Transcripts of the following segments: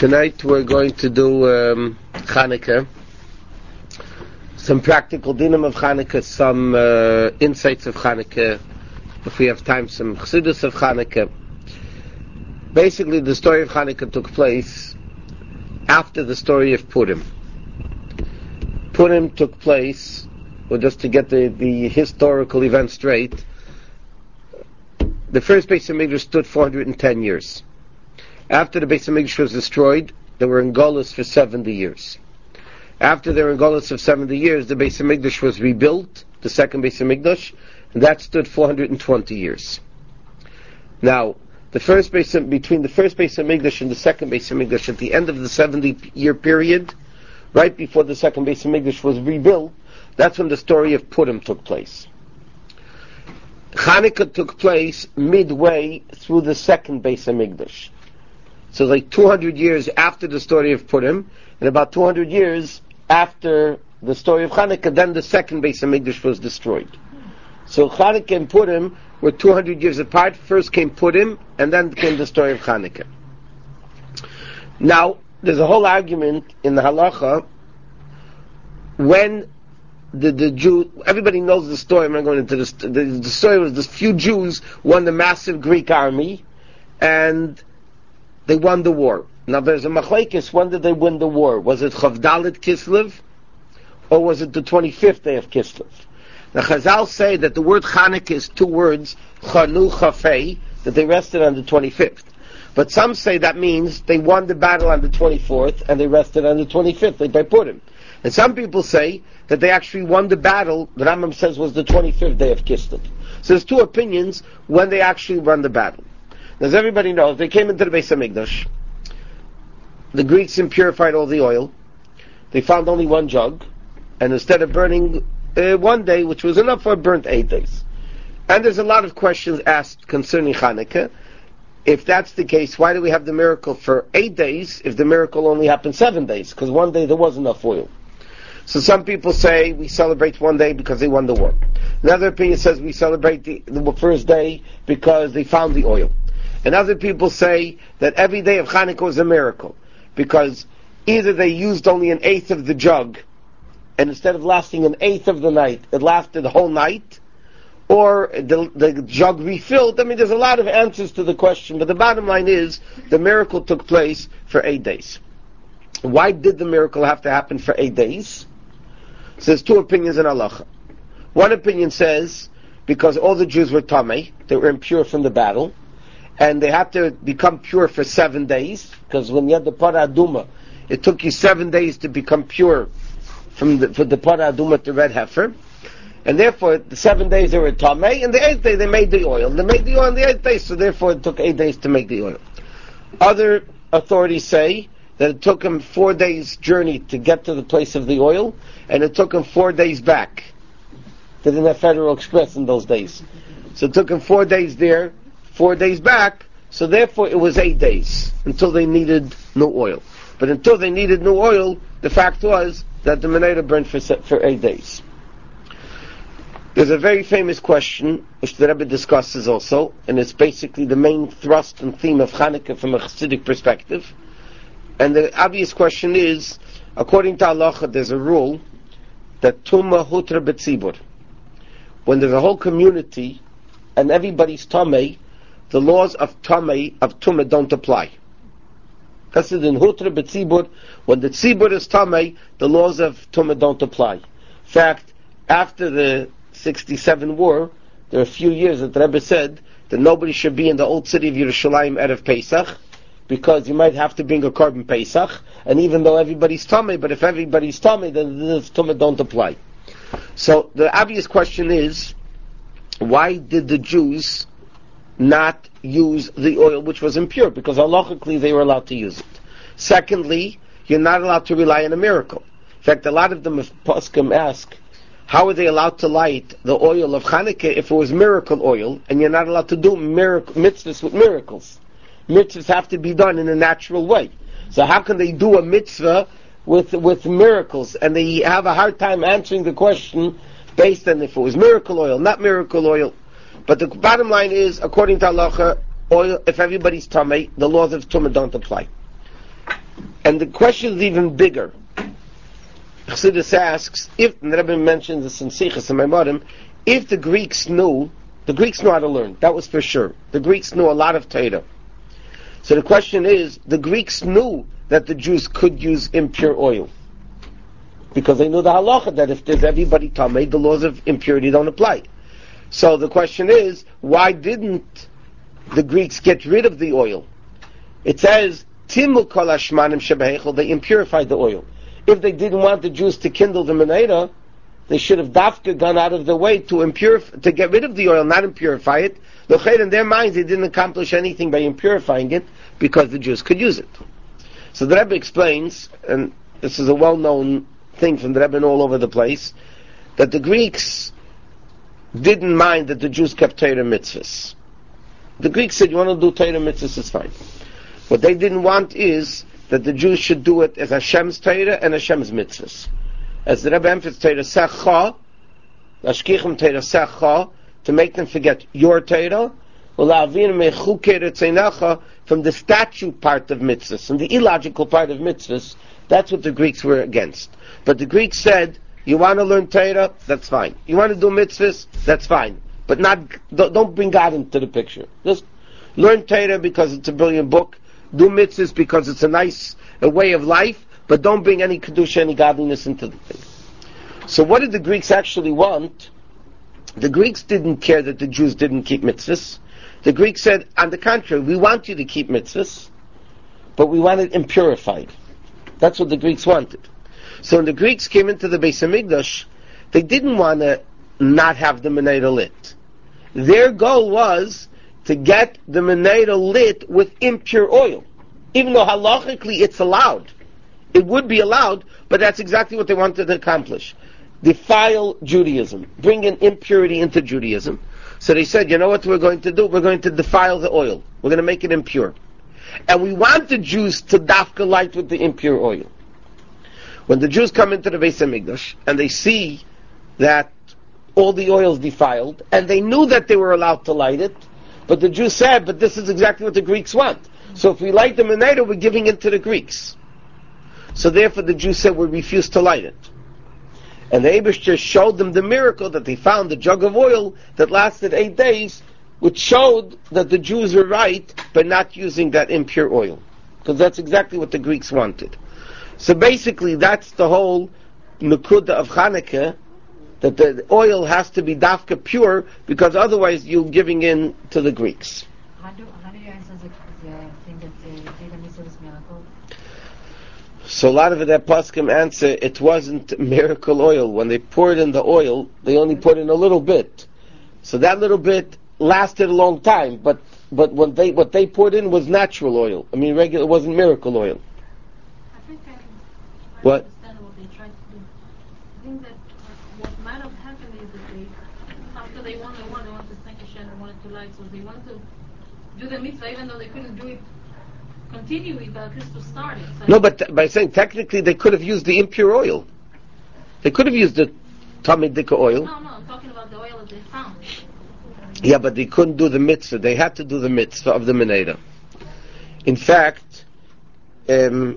Tonight we're going to do Chanukah, some practical dinim of Chanukah, some insights of Chanukah, if we have time, some chassidus of Chanukah. Basically, the story of Chanukah took place after the story of Purim. Purim took place, well, just to get the historical event straight, the first Beis HaMikdash stood 410 years. After the Beis HaMikdash was destroyed, they were in Golus for 70 years. After they were in Golus for 70 years, the Beis HaMikdash was rebuilt, the second Beis HaMikdash, and that stood 420 years. Now, between the first Beis HaMikdash and the second Beis HaMikdash, at the end of the 70-year period, right before the second Beis HaMikdash was rebuilt, that's when the story of Purim took place. Chanukah took place midway through the second Beis HaMikdash. So like 200 years after the story of Purim, and about 200 years after the story of Chanukah, then the second Beis HaMikdash was destroyed. So Chanukah and Purim were 200 years apart. First came Purim, and then came the story of Chanukah. Now, there's a whole argument in the halacha when the Jew, everybody knows the story. I'm not going into this. The story was the few Jews won the massive Greek army, and they won the war. Now there's a machlekes, when did they win the war? Was it Chavdalit Kislev, or was it the 25th day of Kislev? Now Chazal say that the word Chanukah is two words, Chanu Chafei, that they rested on the 25th. But some say that means they won the battle on the 24th, and they rested on the 25th, like by Purim. And some people say that they actually won the battle, the Rambam says was the 25th day of Kislev. So there's two opinions when they actually won the battle. As everybody knows, they came into the Beis HaMikdash. The Greeks impurified all the oil. They found only one jug, and instead of burning one day, which was enough for, burnt 8 days. And there's a lot of questions asked concerning Chanukah. If that's the case, why do we have the miracle for 8 days if the miracle only happened 7 days? Because one day there was enough oil. So some people say we celebrate one day because they won the war. Another opinion says we celebrate the first day because they found the oil. And other people say that every day of Chanukah was a miracle, because either they used only an eighth of the jug, and instead of lasting an eighth of the night, it lasted the whole night, or the jug refilled. I mean, there's a lot of answers to the question, but the bottom line is, the miracle took place for 8 days. Why did the miracle have to happen for 8 days? So there's two opinions in halacha. One opinion says, because all the Jews were tamei, they were impure from the battle, and they had to become pure for 7 days, because when you had the Parah Aduma, it took you 7 days to become pure for the Parah Aduma to red heifer, and therefore the 7 days they were tamei, and the 8th day they made the oil. They made the oil on the 8th day, so therefore it took 8 days to make the oil. Other authorities say that it took them 4 days journey to get to the place of the oil, and it took them 4 days back. They didn't have Federal Express in those days. So it took them 4 days there, 4 days back, so therefore it was 8 days until they needed new oil. But until they needed new oil, the fact was that the menorah burned for 8 days. There's a very famous question which the Rebbe discusses also, and it's basically the main thrust and theme of Chanukah from a Chassidic perspective. And the obvious question is, according to halacha, there's a rule that Tumah Hutra B'tzibur. When there's a whole community and everybody's tamei, the laws of Tumah don't apply. That's in Hutra B'tzibur. When the tzibur is tamei, the laws of Tumah don't apply. In fact, after the 67 war, there are a few years that the Rebbe said that nobody should be in the old city of Yerushalayim Erev Pesach, because you might have to bring a korban Pesach, and even though everybody's tamei, but if everybody's tamei, then the Tumah don't apply. So the obvious question is, why did the Jews not use the oil which was impure? Because halachically they were allowed to use it. Secondly, you're not allowed to rely on a miracle. In fact, a lot of them poskim ask, how are they allowed to light the oil of Chanukah if it was miracle oil, and you're not allowed to do mitzvahs with miracles? Mitzvahs have to be done in a natural way. So how can they do a mitzvah with miracles? And they have a hard time answering the question based on if it was miracle oil, not miracle oil. But the bottom line is, according to halacha, oil, if everybody's tamei, the laws of tumah don't apply. And the question is even bigger. Chassidus asks, if, and the Rebbe mentions this in Sichas and Maimarim, if the Greeks knew how to learn, that was for sure. The Greeks knew a lot of Torah. So the question is, the Greeks knew that the Jews could use impure oil. Because they knew the halacha that if there's everybody tamei, the laws of impurity don't apply. So the question is, why didn't the Greeks get rid of the oil? It says, Timu kol hashmanim shebehechel, they impurified the oil. If they didn't want the Jews to kindle the menorah, they should have dafka gone out of their way to get rid of the oil, not impurify it. In their minds, they didn't accomplish anything by impurifying it because the Jews could use it. So the Rebbe explains, and this is a well-known thing from the Rebbe all over the place, that the Greeks didn't mind that the Jews kept Torah mitzvahs. The Greeks said, you want to do Torah mitzvahs, it's fine. What they didn't want is that the Jews should do it as Hashem's Torah and Hashem's mitzvahs. As the Rebbe emphasized, Torah secha, Ashkichem Torah secha, to make them forget your Torah, from the statute part of mitzvahs, from the illogical part of mitzvahs. That's what the Greeks were against. But the Greeks said, you want to learn Torah, that's fine. You want to do mitzvahs, that's fine. But don't bring God into the picture. Just learn Torah because it's a brilliant book. Do mitzvahs because it's a way of life, but don't bring any kedusha, any godliness into the thing. So what did the Greeks actually want? The Greeks didn't care that the Jews didn't keep mitzvahs. The Greeks said, on the contrary, we want you to keep mitzvahs, but we want it impurified. That's what the Greeks wanted. So when the Greeks came into the Beis Hamikdash, they didn't want to not have the menorah lit. Their goal was to get the menorah lit with impure oil. Even though halachically it's allowed. It would be allowed, but that's exactly what they wanted to accomplish. Defile Judaism. Bring in impurity into Judaism. So they said, you know what we're going to do? We're going to defile the oil. We're going to make it impure. And we want the Jews to dafka light with the impure oil. When the Jews come into the Beis Hamikdash, and they see that all the oil is defiled, and they knew that they were allowed to light it, but the Jews said, but this is exactly what the Greeks want. So if we light the menorah, we're giving in to the Greeks. So therefore the Jews said, we refuse to light it. And the Eibishter showed them the miracle that they found a jug of oil that lasted 8 days, which showed that the Jews were right by not using that impure oil. Because that's exactly what the Greeks wanted. So basically that's the whole Nukuda of Chanukah, that the oil has to be dafka pure, because otherwise you're giving in to the Greeks. How do you answer the thing that Data Misa was miracle? So a lot of that poskim answer, it wasn't miracle oil. When they poured in the oil, they only put in a little bit. So that little bit lasted a long time, but what they poured in was natural oil. I mean, regular, it wasn't miracle oil. I think I What? understand what they tried to do. I think that what might have happened is that they, after they wanted to thank Hashem, they wanted to light, so they wanted to do the mitzvah even though they couldn't do it continually, but at least to start it. So No, but by saying technically they could have used the impure oil. They could have used the Talmud Dika oil. No, I'm talking about the oil that they found. Yeah, but they couldn't do the mitzvah. They had to do the mitzvah of the menorah. In fact, when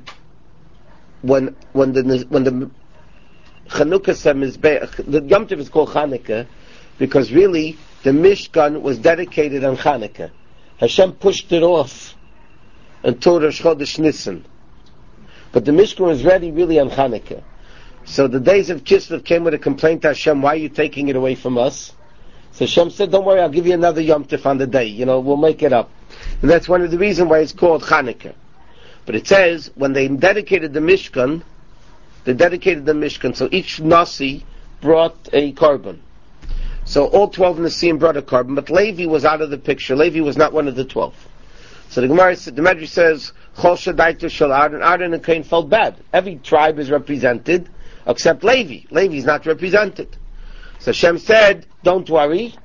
the Chanukah Mizbeach, the Yom Tov is called Chanukah because really the Mishkan was dedicated on Chanukah. Hashem pushed it off until Rosh Chodesh Nisan. But the Mishkan was ready really on Chanukah. So the days of Kislev came with a complaint to Hashem, why are you taking it away from us? So Hashem said, don't worry, I'll give you another Yom Tov on the day. We'll make it up. And that's one of the reasons why it's called Chanukah. But it says, when they dedicated the Mishkan, so each Nasi brought a korban. So all 12 Nasim brought a korban, but Levi was out of the picture. Levi was not one of the 12. So the Medrash says, Chol Shadaitu Shel Aaron and Cain felt bad. Every tribe is represented, except Levi. Levi is not represented. So Hashem said, don't worry,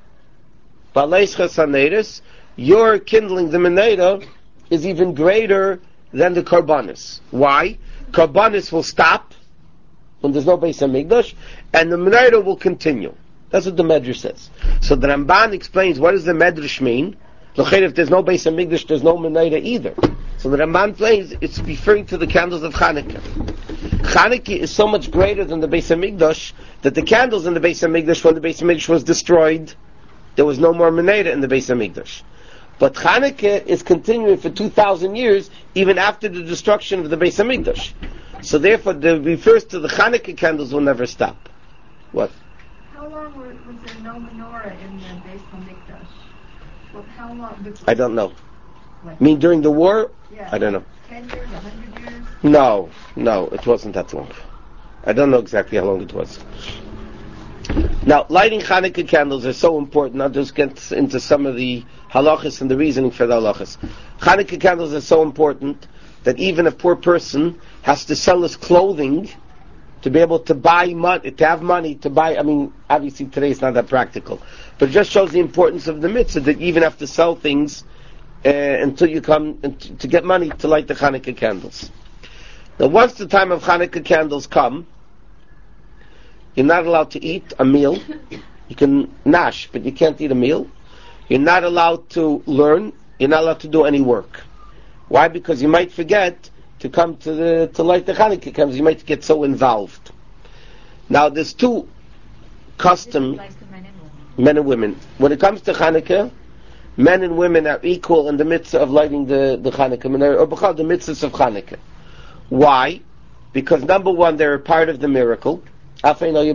your kindling the menorah is even greater than the Karbanis. Why? Karbanis will stop when there's no Beis Hamikdash, and the menorah will continue. That's what the Medrash says. So the Ramban explains, what does the Medrash mean? If there's no Beis Hamikdash, there's no menorah either. So the Ramban claims it's referring to the candles of Hanukkah. Hanukkah is so much greater than the Beis Hamikdash that the candles in the Beis Hamikdash, when the Beis Hamikdash was destroyed, there was no more menorah in the Beis Hamikdash. But Hanukkah is continuing for 2,000 years, even after the destruction of the Beis Hamikdash. So therefore, it refers to the Hanukkah candles will never stop. What? How long was there no menorah in the Beis Hamikdash? Well, how long? I don't know. I mean, during the war? Yeah. I don't know. 10 years, 100 years? No, it wasn't that long. I don't know exactly how long it was. Now, lighting Hanukkah candles are so important. I'll just get into some of the halachas and the reasoning for the halachas. Hanukkah candles are so important that even a poor person has to sell his clothing to be able to buy money, to have money to buy. I mean, obviously today it's not that practical, but it just shows the importance of the mitzvah that you even have to sell things until you come to get money to light the Hanukkah candles. Now, once the time of Hanukkah candles come, you're not allowed to eat a meal. You can nash, but you can't eat a meal. You're not allowed to learn. You're not allowed to do any work. Why? Because you might forget to come to light the Hanukkah candles. You might get so involved. Now, there's two customs, men and women. When it comes to Hanukkah, men and women are equal in the mitzvah of lighting the Hanukkah menorah, or because the mitzvahs of Hanukkah. Why? Because number one, they're a part of the miracle. And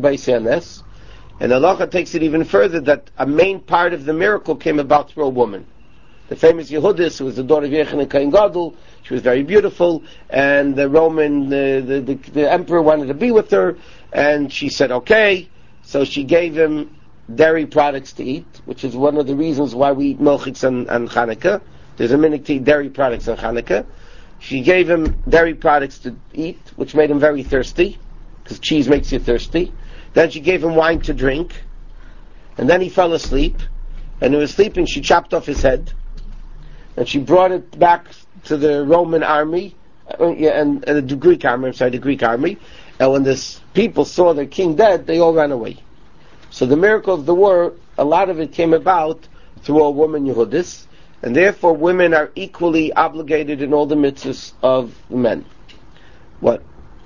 Allah takes it even further that a main part of the miracle came about through a woman. The famous Yehudis, who was the daughter of Yechon Kain Gadol, she was very beautiful, and the Roman, the emperor wanted to be with her, and she said okay, so she gave him dairy products to eat, which is one of the reasons why we eat milchiks and Hanukkah. There's a minhag to eat dairy products on Hanukkah. She gave him dairy products to eat, which made him very thirsty, because cheese makes you thirsty. Then she gave him wine to drink, and then he fell asleep, and he was sleeping, she chopped off his head, and she brought it back to the Roman army, and the Greek army, and when the people saw their king dead, they all ran away. So the miracle of the war, a lot of it came about through a woman Yehudis, and therefore women are equally obligated in all the mitzvahs of men. What?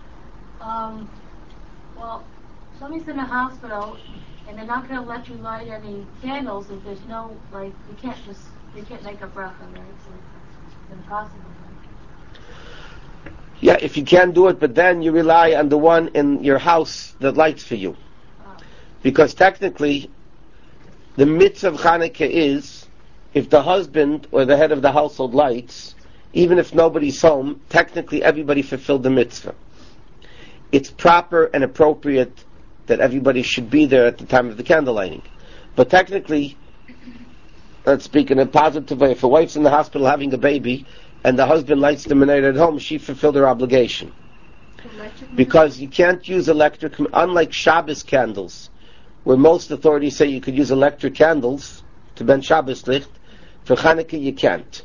Well, somebody's in a hospital, and they're not going to let you light any candles if there's no, like, you can't make a bracha, right? So it's impossible. Right? Yeah, if you can't do it, but then you rely on the one in your house that lights for you. Because technically, the mitzvah of Hanukkah is, if the husband or the head of the household lights, even if nobody's home, technically everybody fulfilled the mitzvah. It's proper and appropriate that everybody should be there at the time of the candle lighting. But technically, let's speak in a positive way, if a wife's in the hospital having a baby, and the husband lights the menorah at home, she fulfilled her obligation. Because you can't use electric, unlike Shabbos candles, where most authorities say you could use electric candles to ben Shabbos licht. For Hanukkah you can't.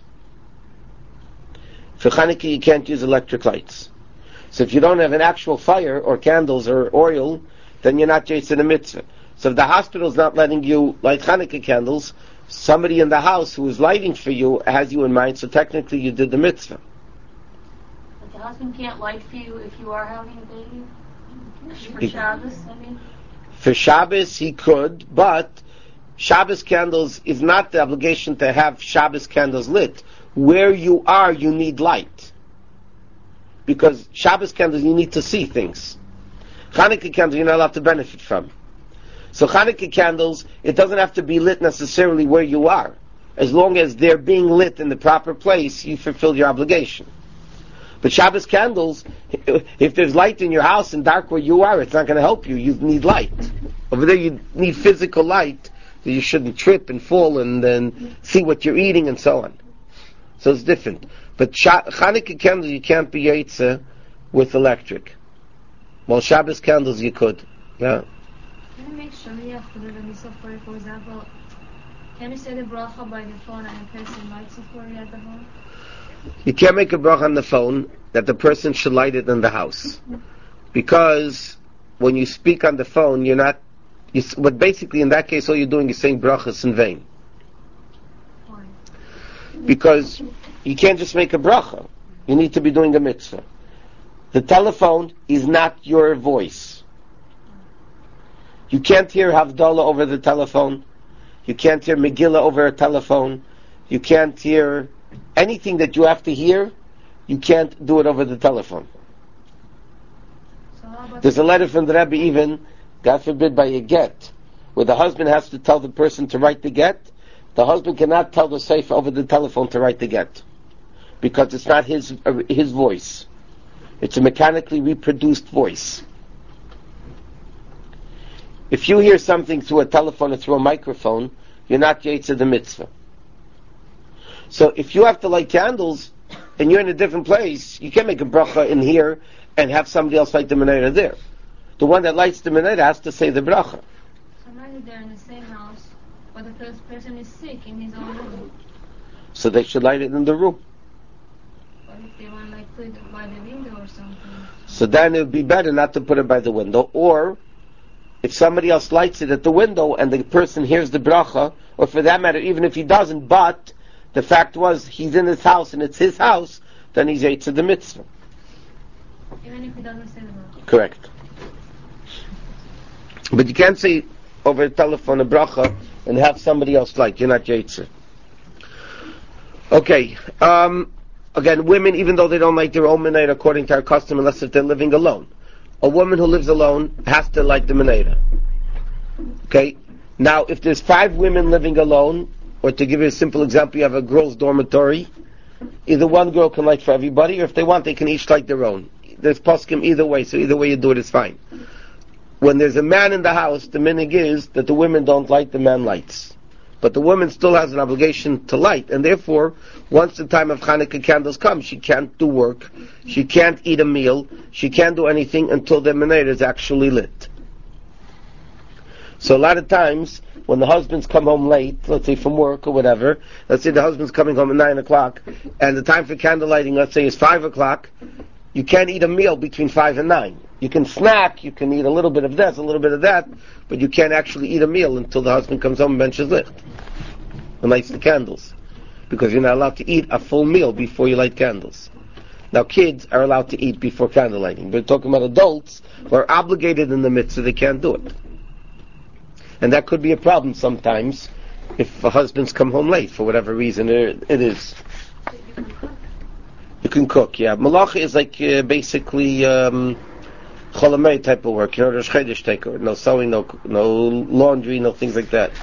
For Hanukkah you can't use electric lights. So if you don't have an actual fire or candles or oil, then you're not Jason a mitzvah. So if the hospital's not letting you light Hanukkah candles, somebody in the house who is lighting for you has you in mind, so technically you did the mitzvah. But the husband can't light for you if you are having a baby? For Shabbos, I mean? For Shabbos he could, but Shabbos candles is not the obligation to have Shabbos candles lit. Where you are, you need light. Because Shabbos candles, you need to see things. Hanukkah candles, you're not allowed to benefit from. So Hanukkah candles, it doesn't have to be lit necessarily where you are. As long as they're being lit in the proper place, you fulfill your obligation. But Shabbos candles, if there's light in your house and dark where you are, it's not going to help you. You need light. Over there you need physical light, so you shouldn't trip and fall and then see what you're eating and so on. So it's different. But Hanukkah candles, you can't be Yetzer with electric. Well, Shabbos candles you could. Yeah. Can you make Shaliach for the Misa for example? Can you say the bracha by the phone and the person lights it for you at the home? You can't make a bracha on the phone that the person should light it in the house. Because when you speak on the phone, you're not... but basically in that case all you're doing is saying brachas in vain. Why? Because you can't just make a bracha. You need to be doing a mitzvah. The telephone is not your voice. You can't hear Havdalah over the telephone. You can't hear Megillah over a telephone. You can't hear anything that you have to hear. You can't do it over the telephone. So how about There's a letter from the Rebbe even, God forbid, by a get, where the husband has to tell the person to write the get. The husband cannot tell the sefer over the telephone to write the get, because it's not his voice. It's a mechanically reproduced voice. If you hear something through a telephone or through a microphone, you're not Yetzer the mitzvah. So if you have to light candles and you're in a different place, you can't make a bracha in here and have somebody else light the menorah there. The one that lights the menorah has to say the bracha. so maybe they're in the same house, but the first person is sick in his own room. So they should light it in the room. But if they want like put it by the window or something. So then it would be better not to put it by the window, or if somebody else lights it at the window and the person hears the bracha, or for that matter, even if he doesn't, but the fact was he's in his house and it's his house, then he's Yetzer the mitzvah. Even if he doesn't say the bracha. Correct. But you can't say over the telephone a bracha and have somebody else light. You're not Yetzer. Okay. Again, women, even though they don't light their own menorah according to our custom, unless if they're living alone. A woman who lives alone has to light the menorah. Okay? Now, if there's 5 women living alone, or to give you a simple example, you have a girls' dormitory, either one girl can light for everybody, or if they want, they can each light their own. There's poskim either way, so either way you do it is fine. When there's a man in the house, the minhag is that the women don't light, the man lights. But the woman still has an obligation to light, and therefore, once the time of Hanukkah candles comes, she can't do work, she can't eat a meal, she can't do anything until the menorah is actually lit. So a lot of times, when the husbands come home late, let's say from work or whatever, let's say the husband's coming home at 9 o'clock, and the time for candle lighting, let's say, is 5 o'clock, you can't eat a meal between 5 and 9. You can snack, you can eat a little bit of this, a little bit of that, but you can't actually eat a meal until the husband comes home and benches licht and lights the candles. Because you're not allowed to eat a full meal before you light candles. Now kids are allowed to eat before candle lighting, but talking about adults who are obligated in the mitzvah, they can't do it. And that could be a problem sometimes if husbands come home late for whatever reason it is. You can cook, yeah. Malacha is like basically cholamei type of work, Rosh Chodesh taker. No sewing, no laundry, no things like that.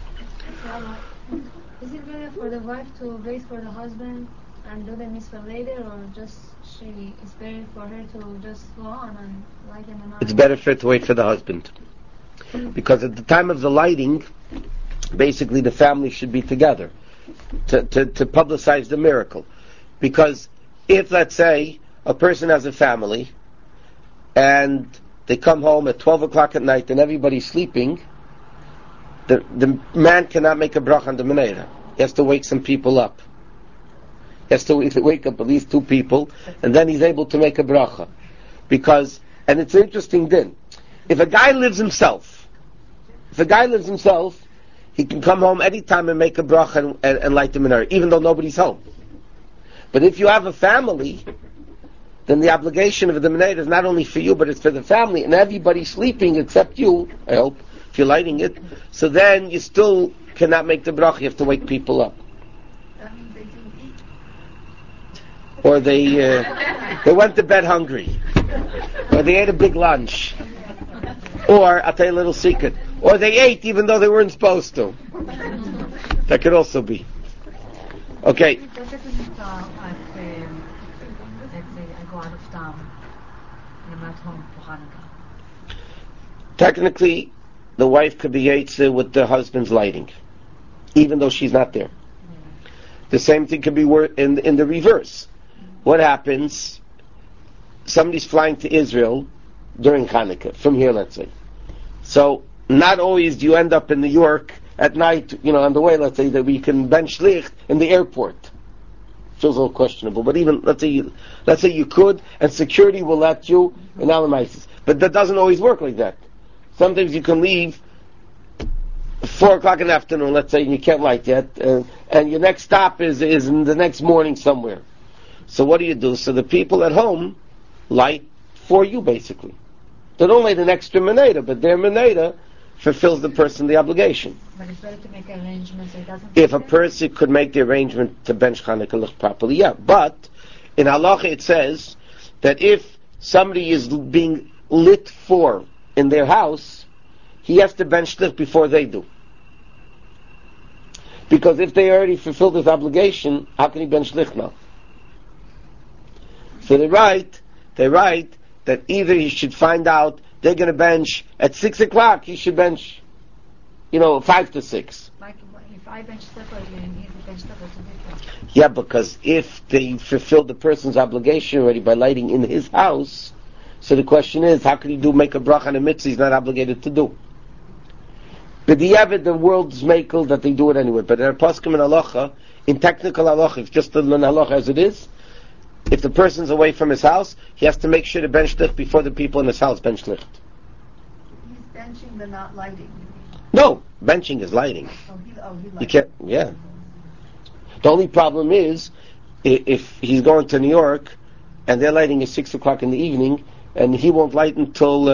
Is it better for the wife to wait for the husband and do the mitzvah later, or just it's better for her to just go on and light the menorah? It's better for her to wait for the husband. Because at the time of the lighting, basically the family should be together to publicize the miracle. Because if, let's say, a person has a family and they come home at 12 o'clock at night and everybody's sleeping, the man cannot make a bracha on the menorah. He has to wake some people up. He has to wake up at least 2 people, and then he's able to make a bracha. And it's an interesting din. If a guy lives himself, he can come home anytime and make a bracha and light the menorah, even though nobody's home. But if you have a family, then the obligation of the menorah is not only for you, but it's for the family, and everybody's sleeping except you, I hope, if you're lighting it. So then you still cannot make the bracha, you have to wake people up. Or they went to bed hungry. Or they ate a big lunch. Or, I'll tell you a little secret, or they ate even though they weren't supposed to. That could also be. Okay. Let's say I go out of town and I'm not home for Hanukkah. Technically, the wife could be Yetzer with the husband's lighting, even though she's not there. The same thing could be in the reverse. What happens? Somebody's flying to Israel during Hanukkah, from here, let's say. So, not always do you end up in New York at night, on the way, let's say, that we can bench licht in the airport. Feels a little questionable, but even, let's say you could, and security will let you in Alamaisis. But that doesn't always work like that. Sometimes you can leave 4 o'clock in the afternoon, let's say, and you can't light yet, and your next stop is in the next morning somewhere. So what do? So the people at home light for you, basically. They don't light an extra menorah, but their menorah fulfills the person the obligation. But it's better to make arrangements so it doesn't... If a person could make the arrangement to bench Chanukah Licht properly, yeah. But in halacha it says that if somebody is being lit for in their house, he has to bench Licht before they do. Because if they already fulfilled his obligation, how can he bench Licht now? So they write that either he should find out they're going to bench at 6 o'clock, he should bench, 5 to 6. Like if I bench separately and he's bench separately, it's different. Yeah, because if they fulfilled the person's obligation already by lighting in his house, so the question is, how can he make a bracha on a mitzvah he's not obligated to do? But the world's makel that they do it anyway. But in our poskim and halacha, in technical halacha, if just to learn halacha as it is, if the person's away from his house, he has to make sure to bench licht before the people in his house bench licht. He's benching but not lighting. No, benching is lighting. He lights. You can't, yeah. The only problem is, if he's going to New York, and they're lighting at 6 o'clock in the evening, and he won't light until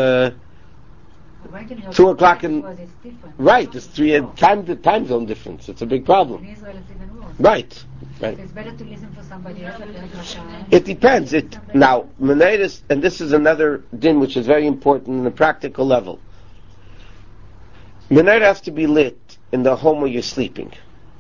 2 o'clock in... Right, it's time zone difference. It's a big problem. In Israel it's even worse. Right. So it's better to listen for somebody else. It depends. Now, menorahs, and this is another din which is very important on a practical level. Menorah has to be lit in the home where you're sleeping.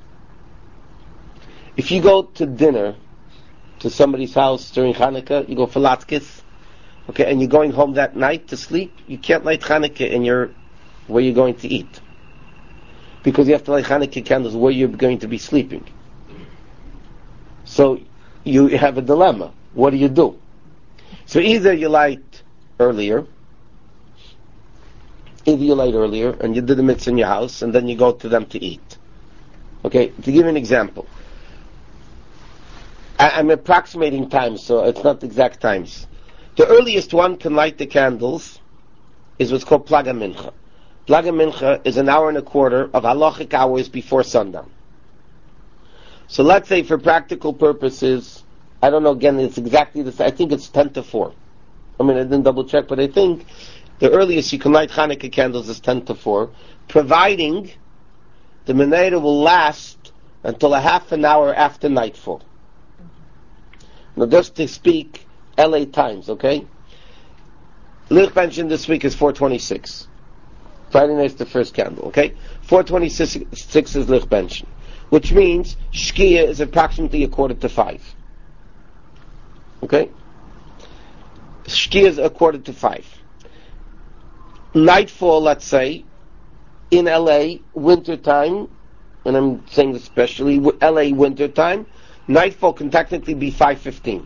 If you go to dinner to somebody's house during Hanukkah, you go for latkes, okay, and you're going home that night to sleep, you can't light Hanukkah where you're going to eat. Because you have to light Hanukkah candles where you're going to be sleeping. So you have a dilemma. What do? So either you light earlier, and you do the mitzvah in your house, and then you go to them to eat. Okay, to give you an example. I'm approximating times, so it's not exact times. The earliest one can light the candles is what's called Plaga Mincha. Plaga Mincha is an hour and a quarter of halachic hours before sundown. So let's say for practical purposes, I don't know, again, it's exactly the same. I think it's 10 to 4. I didn't double check, but I think the earliest you can light Hanukkah candles is 10 to 4, providing the menorah will last until a half an hour after nightfall. Now, just to speak LA times, okay? Lich Benchen this week is 4:26. Friday night's the first candle, okay? 4:26 is Lich Benchen, which means Shkia is approximately 4:45. Okay? Shkia is 4:45. Nightfall, let's say, in LA, winter time, and I'm saying especially LA winter time, nightfall can technically be 5:15.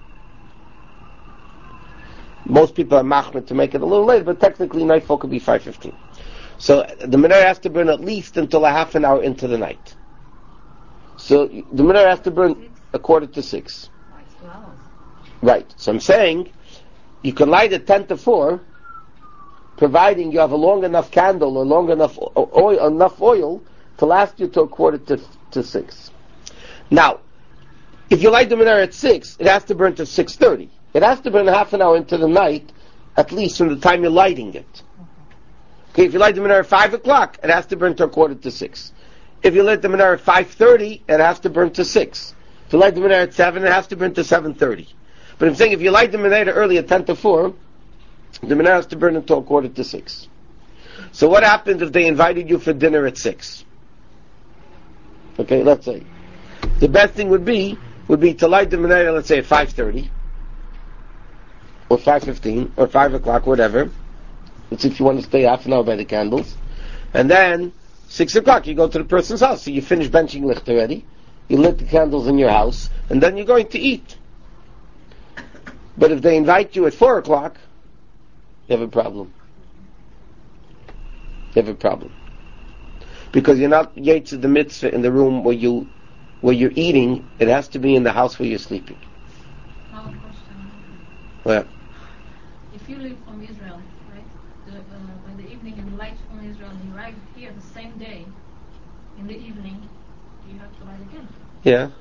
Most people are machmir to make it a little later, but technically nightfall could be 5:15. So the menorah has to burn at least until a half an hour into the night. So the menorah has to burn 5:45. Right. So I'm saying you can light at 10 to 4, providing you have a long enough candle or long enough oil to last you till 5:45. Now, if you light the menorah at 6, it has to burn to 6:30. It has to burn a half an hour into the night, at least from the time you're lighting it. Okay, if you light the menorah at 5 o'clock, it has to burn to 5:45. If you light the menorah at 5:30, it has to burn to 6. If you light the menorah at 7, it has to burn to 7:30. But I'm saying if you light the menorah early at 10 to 4, the menorah has to burn until 5:45. So what happens if they invited you for dinner at 6? Okay, let's say. The best thing would be to light the menorah, let's say at 5:30, or 5:15, or 5 o'clock, whatever. It's if you want to stay half an hour by the candles. And then, 6 o'clock, you go to the person's house. So you finish benching licht already. You lit the candles in your house. And then you're going to eat. But if they invite you at 4 o'clock, you have a problem. You have a problem. Because you're not yetz the mitzvah in the room where you're eating. It has to be in the house where you're sleeping. Question. Well, If you live from Israel, right, by the evening you light from Israel and you arrive here the same day, in the evening, you have to light again. Yeah.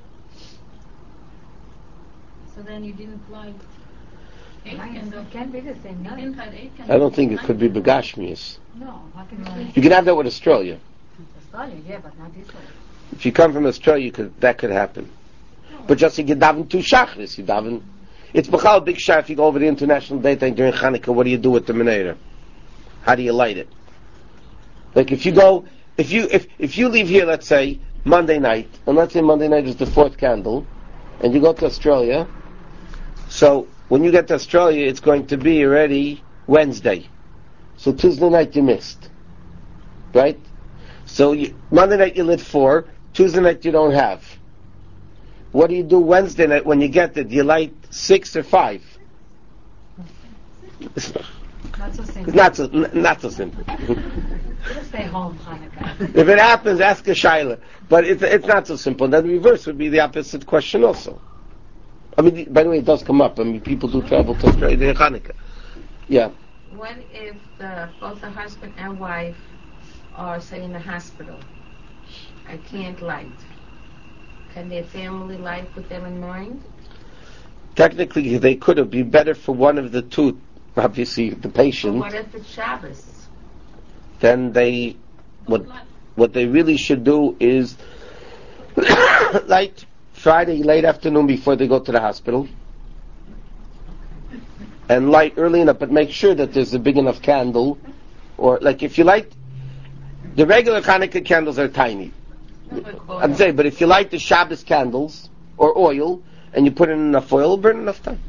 So then you didn't light 8 It candles. can be the same You night. didn't light 8 candles. I don't think it could be begashmius. No, how can it You can have that with Australia. Australia, yeah, but not Israel. If you come from Australia, that could happen. But just you daven 2 shachris, you daven. It's b'chal big shah if you go over the international daytime during Hanukkah. What do you do with the menorah? How do you light it? Like if you go, if you leave here, let's say Monday night, and let's say Monday night is the 4th candle, and you go to Australia. So when you get to Australia, it's going to be already Wednesday. So Tuesday night you missed, right? So Monday night you lit 4, Tuesday night you don't have. What do you do Wednesday night when you get there? Do you light 6 or 5? Not so simple. Not so simple. Just stay home, Hanukkah. If it happens, ask a shaila. But it's not so simple. Then the reverse would be the opposite question also. I mean, by the way, it does come up. I mean, people do travel to Australia during Hanukkah. Yeah. What if both the husband and wife are, say, in the hospital? I can't light. Can their family light with them in mind? Technically, they could have been better for one of the two. Obviously, the patient. But what if it's Shabbos? Then what they really should do is light Friday late afternoon before they go to the hospital, and light early enough, but make sure that there's a big enough candle, or like if you light the regular Hanukkah candles are tiny. I'm saying, but if you light the Shabbos candles or oil and you put in enough oil, it'll burn enough time.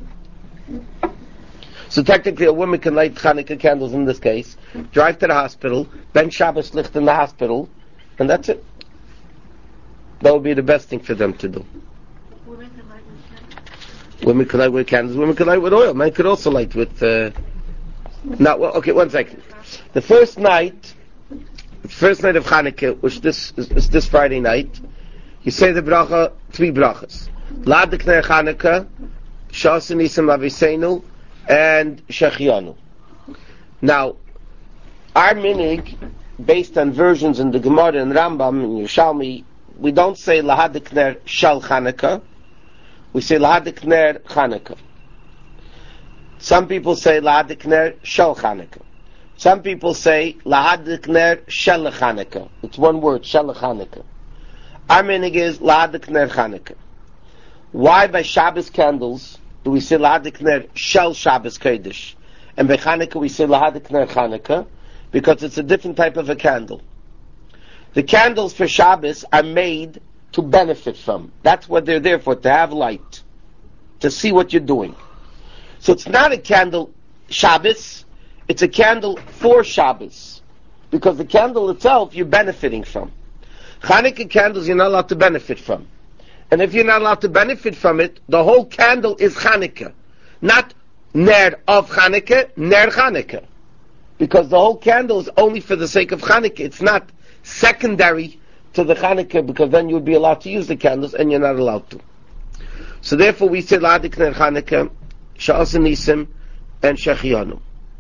So technically, a woman can light Hanukkah candles in this case, drive to the hospital, then Shabbos licht in the hospital, and that's it. That would be the best thing for them to do. Women can light with candles. Women can light with candles. Women can light with oil. Men could also light with. Okay, 1 second. The first night of Hanukkah, which is this Friday night, you say the bracha, 3 brachas. Ladik ner Hanukkah, Shas Nisam Laviseinu, and Shechianu. Now, our minig, based on versions in the Gemara and Rambam and Yerushalmi, we don't say Lahadik ner Shal Hanukkah, we say Lahadik ner Hanukkah. Some people say Lahadik ner Shal Hanukkah. Some people say Lahadik ner Shel Hanukkah. It's one word, Shel Hanukkah. Our minig is Lahadik ner Hanukkah. Why by Shabbos candles do we say Lahadik ner Shel Shabbos Kodesh, and by Hanukkah we say Lahadik ner Hanukkah? Because it's a different type of a candle. The candles for Shabbos are made to benefit from. That's what they're there for, to have light, to see what you're doing. So it's not a candle Shabbos, it's a candle for Shabbos. Because the candle itself you're benefiting from. Hanukkah candles you're not allowed to benefit from. And if you're not allowed to benefit from it, the whole candle is Hanukkah. Not Ner of Hanukkah, Ner Hanukkah. Because the whole candle is only for the sake of Hanukkah. It's not secondary to the Hanukkah, because then you would be allowed to use the candles and you're not allowed to. So therefore we say Lahadik ner Hanukkah, Sha'as Nisim, and Shechianu.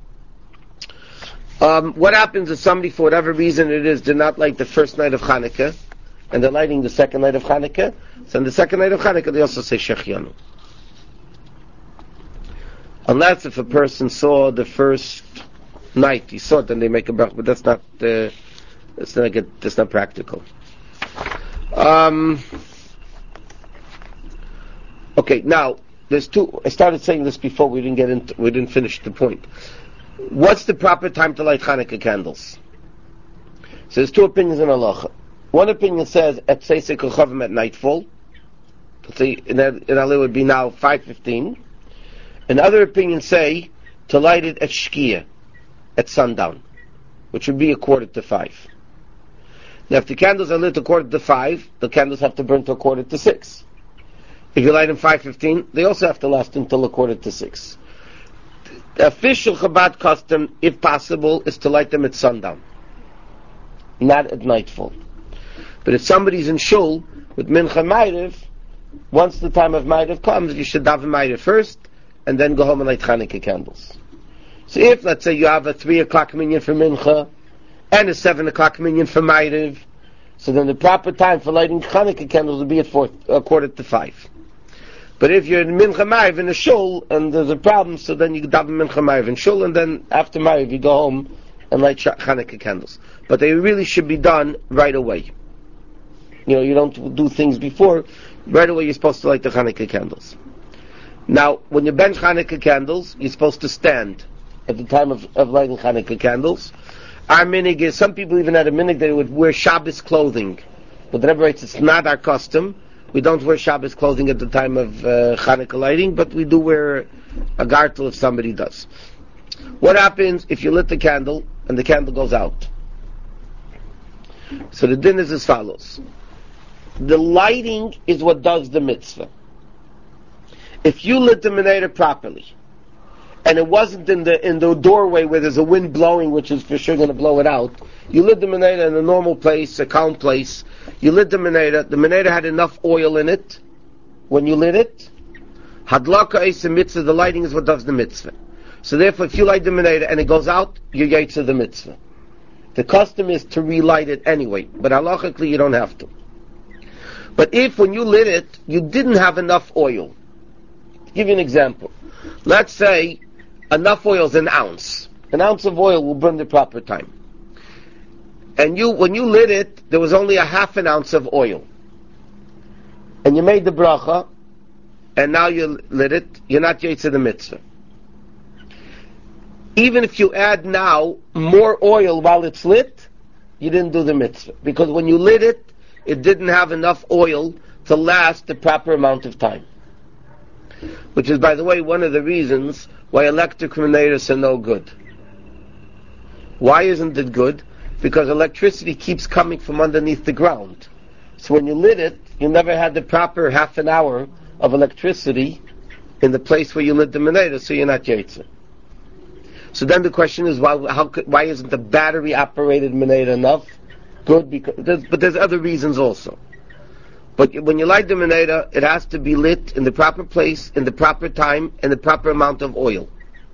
What happens if somebody, for whatever reason it is, did not like the first night of Hanukkah, and they're lighting the second night of Hanukkah? So on the second night of Hanukkah they also say Shechianu. Unless if a person saw the first night, he saw it, then they make a bracha, but that's not practical. Okay, now there's two. I started saying this before. We didn't finish the point. What's the proper time to light Hanukkah candles? So there's 2 opinions in halacha. One opinion says at Seisei Kochavim at nightfall. In Allah would be now 5:15. Another opinion say to light it at Shkia, at sundown, which would be 4:45. Now, if the candles are lit 4:45, the candles have to burn till 5:45. If you light them 5:15, they also have to last until 5:45. The official Chabad custom, if possible, is to light them at sundown, not at nightfall. But if somebody's in shul with Mincha Ma'ariv, once the time of Ma'ariv comes, you should daven Ma'ariv first, and then go home and light Hanukkah candles. So if, let's say, you have a 3 o'clock minyan for Mincha, and a 7 o'clock minyan for Ma'ariv, so then the proper time for lighting Hanukkah candles would be at 4:45. But if you're in Mincha Ma'ariv in a shul, and there's a problem, so then you daven Mincha Ma'ariv in shul, and then after Ma'ariv you go home and light Hanukkah candles. But they really should be done right away. You don't do things before. Right away you're supposed to light the Hanukkah candles. Now, when you bench Hanukkah candles, you're supposed to stand at the time of lighting Hanukkah candles. Our minig is, some people even had a minig that they would wear Shabbos clothing. But the Rebbe writes it's not our custom. We don't wear Shabbos clothing at the time of Hanukkah lighting, but we do wear a gartel if somebody does. What happens if you lit the candle and the candle goes out? So the din is as follows. The lighting is what does the mitzvah. If you lit the menorah properly, and it wasn't in the doorway where there's a wind blowing, which is for sure going to blow it out, you lit the menorah in a normal place, a calm place, you lit the menorah had enough oil in it when you lit it, hadlaka is the mitzvah, the lighting is what does the mitzvah. So therefore, if you light the menorah and it goes out, you're yaitz of the mitzvah. The custom is to relight it anyway, but halachically you don't have to. But if when you lit it, you didn't have enough oil, to give you an example, let's say enough oil is an ounce. An ounce of oil will burn the proper time. And when you lit it, there was only a half an ounce of oil. And you made the bracha, and now you lit it, you're not yaitz of the mitzvah. Even if you add now more oil while it's lit, you didn't do the mitzvah. Because when you lit it, it didn't have enough oil to last the proper amount of time. Which is, by the way, one of the reasons why electric menorahs are no good. Why isn't it good? Because electricity keeps coming from underneath the ground. So when you lit it, you never had the proper half an hour of electricity in the place where you lit the menorah, so you're not yaitzer. So then the question is, why isn't the battery-operated menorah enough? Good, but there's other reasons also. But when you light the menorah, it has to be lit in the proper place, in the proper time, and the proper amount of oil.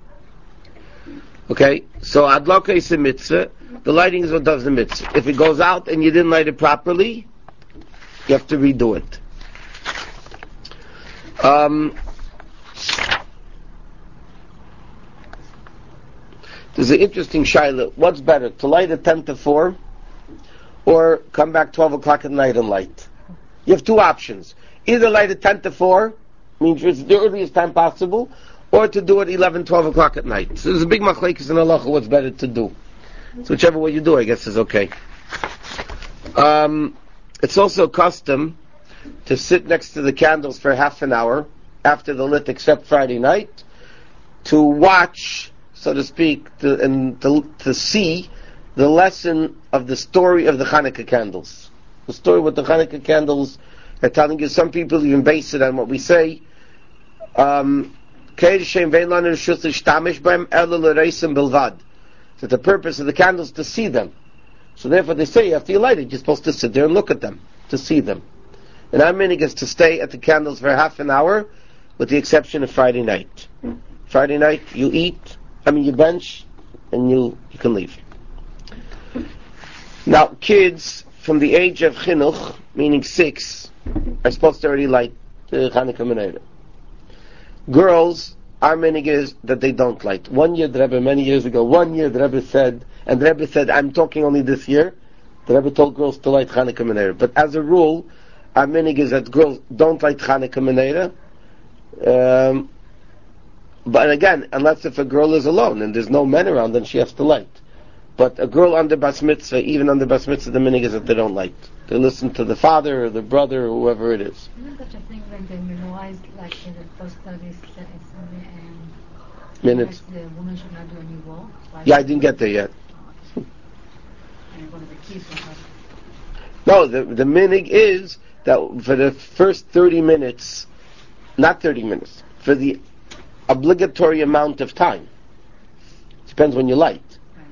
Okay? So adlaka is a mitzvah. The lighting is what does the mitzvah. If it goes out and you didn't light it properly, you have to redo it. There's an interesting shaila. What's better, to light at 10 to 4 or come back 12 o'clock at night and light? You have two options. Either light at 10 to 4, means it's the earliest time possible, or to do it 11, 12 o'clock at night. So there's a big machlekes in halacha what's better to do. So whichever way you do, I guess is okay. It's also a custom to sit next to the candles for half an hour after the lit, except Friday night, to watch, so to speak, to see the lesson of the story of the Hanukkah candles. The story with the Hanukkah candles are telling you, some people even base it on what we say, that the purpose of the candles is to see them. So therefore they say after you light it, you're supposed to sit there and look at them, to see them. And our minhag is to stay at the candles for half an hour, with the exception of Friday night. Friday night you you bench, and you can leave. Now kids from the age of chinuch, meaning 6, are supposed to already light the Hanukkah menorah. Girls, our minhag is that they don't light. One year, the Rebbe, many years ago, the Rebbe said, I'm talking only this year, the Rebbe told girls to light Hanukkah menorah. But as a rule, our minhag is that girls don't light Hanukkah menorah. But again, unless if a girl is alone and there's no men around, then she has to light. But a girl under bas mitzvah, even under bas mitzvah, the minhag is that they don't light. They listen to the father or the brother or whoever it is. Isn't such a thing when they realized, like in the first 30 minutes, the woman should not do any work? Yeah, I didn't get there yet. And one of the keys was like, No, the minhag is that for the first 30 minutes, not 30 minutes, for the obligatory amount of time, depends when you light,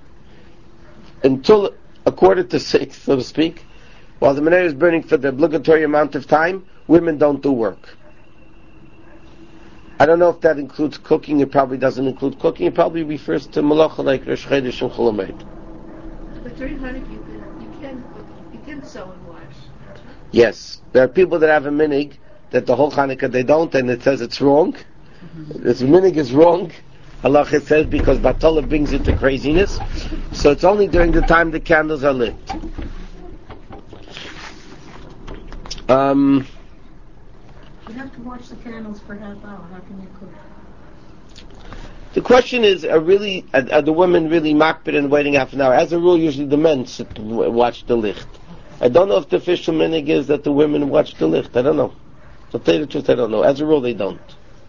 until a quarter to 6, so to speak, while the menorah is burning for the obligatory amount of time, women don't do work. I don't know if that includes cooking. It probably doesn't include cooking. It probably refers to malacha like Rosh Chodesh and Chol Hamoed. But during Hanukkah, you can sew and wash. Yes, there are people that have a minig that the whole Hanukkah they don't, and it says it's wrong. This minig is wrong. Allah says because Batola brings it to craziness. So it's only during the time the candles are lit. You have to watch the candles for half hour. How can you cook? The question is, are the women really makbid and waiting half an hour? As a rule, usually the men sit and watch the licht. I don't know if the official minig is that the women watch the licht. I don't know. To tell you the truth, I don't know. As a rule, they don't.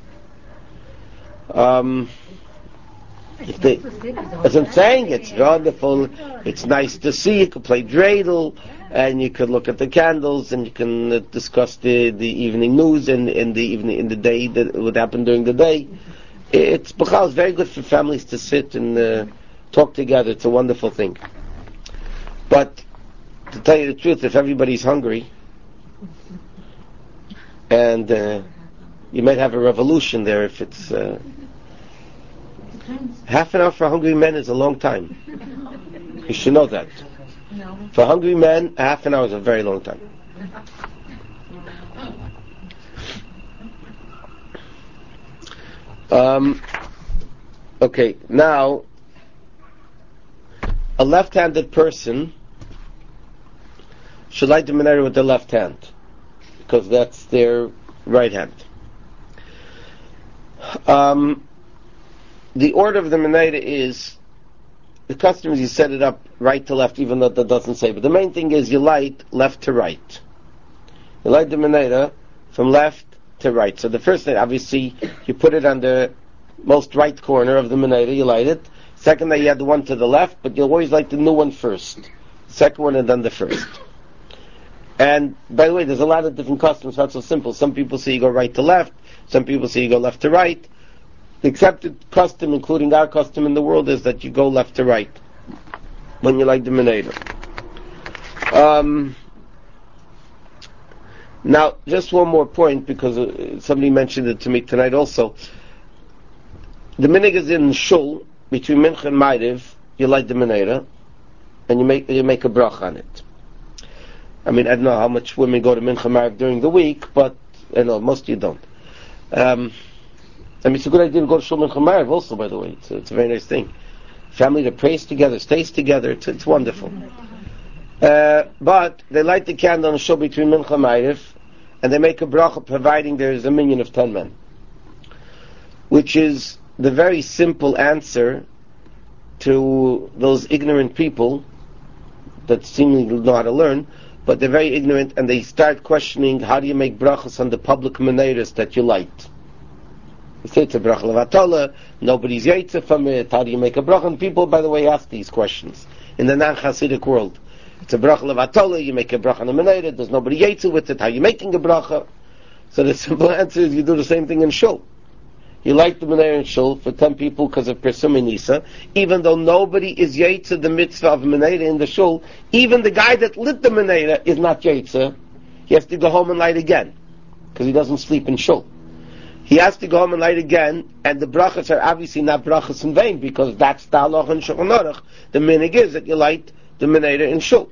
As I'm saying, it's wonderful. It's nice to see. You can play dreidel, and you could look at the candles, and you can discuss the evening news and in the day that would happen during the day. It's very good for families to sit and talk together. It's a wonderful thing. But to tell you the truth, if everybody's hungry, and you might have a revolution there if it's half an hour for hungry men is a long time. You should know that. For hungry men, half an hour is a very long time. Okay, now a left-handed person should light the menorah with their left hand because that's their right hand. The order of the menorah is, the custom is you set it up right to left, even though that doesn't say. But the main thing is you light left to right. You light the menorah from left to right. So the first thing, obviously, you put it on the most right corner of the menorah, you light it. Second, you add the one to the left, but you'll always light the new one first. The second one and then the first. And, by the way, there's a lot of different customs, not so simple. Some people say you go right to left, some people say you go left to right. The accepted custom, including our custom in the world, is that you go left to right when you light the menorah. Now, just one more point, because somebody mentioned it to me tonight also. The minig is in shul, between Mincha and Ma'ariv, you light the menorah, and you make a brach on it. I mean, I don't know how much women go to Mincha and Ma'ariv during the week, but I know most of you don't. I mean, it's a good idea to go to shul Mincha and Ma'ariv also, by the way. It's a very nice thing. Family that prays together, stays together, it's wonderful. But they light the candle on the shul between Mincha and Ma'ariv, and they make a bracha providing there is a minyan of 10 men. Which is the very simple answer to those ignorant people that seemingly know how to learn, but they're very ignorant and they start questioning how do you make brachas on the public menorahs that you light. You say it's a bracha levatala, nobody's yaitza from it, how do you make a bracha? And people, by the way, ask these questions in the non-Hasidic world. It's a bracha levatala, you make a bracha on the menorah, there's nobody yaitza with it, how are you making a bracha? So the simple answer is you do the same thing in shul. You light the menorah in shul for 10 people because of Persum Nisa, even though nobody is yaitza the mitzvah of menorah in the shul, even the guy that lit the menorah is not yaitza. He has to go home and light again, because he doesn't sleep in shul. He has to go home and light again, and the brachas are obviously not brachas in vain, because that's the halach in Shulchan Aruch. The minig is that you light the menorah in shul.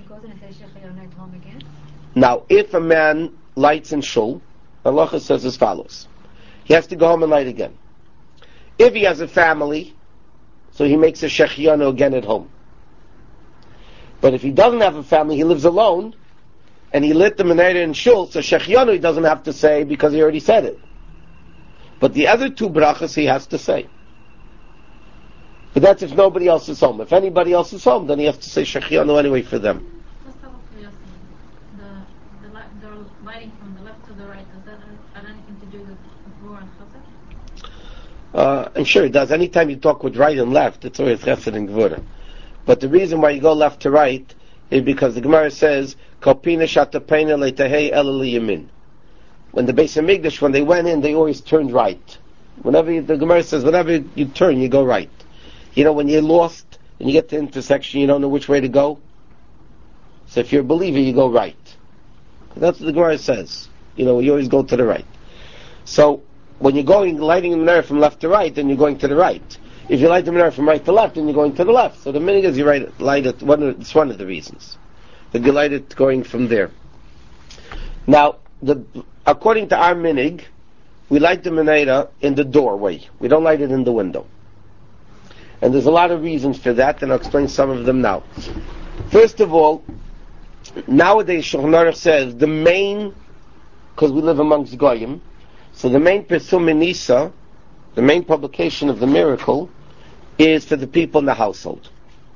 Now, if a man lights in shul, halacha says as follows. He has to go home and light again. If he has a family, so he makes a shechianu again at home. But if he doesn't have a family, he lives alone, and he lit the menorah in shul, so shechianu he doesn't have to say because he already said it. But the other two brachas he has to say. But that's if nobody else is home. If anybody else is home, then he has to say shechianu anyway for them. Just out of curiosity, the lighting from the left to the right, does that have anything to do with Gvura and Chesed? And sure it does. Anytime you talk with right and left, it's always Chesed and Gvura. But the reason why you go left to right is because the Gemara says, Kopina shatapena leitahei elali yamin. When the Beis Hamikdash, when they went in, they always turned right. The Gemara says, whenever you turn, you go right. You know, when you're lost, and you get to the intersection, you don't know which way to go. So if you're a believer, you go right. That's what the Gemara says. You know, you always go to the right. So, when you're lighting the menorah from left to right, then you're going to the right. If you light the menorah from right to left, then you're going to the left. So the minhag is you light it. It's one of the reasons that you light it going from there. Now, according to our minhag, we light the menorah in the doorway. We don't light it in the window. And there's a lot of reasons for that, and I'll explain some of them now. First of all, nowadays Shulchan Aruch says the main, because we live amongst Goyim, so the main Pesum Nisa, the main publication of the miracle, is for the people in the household.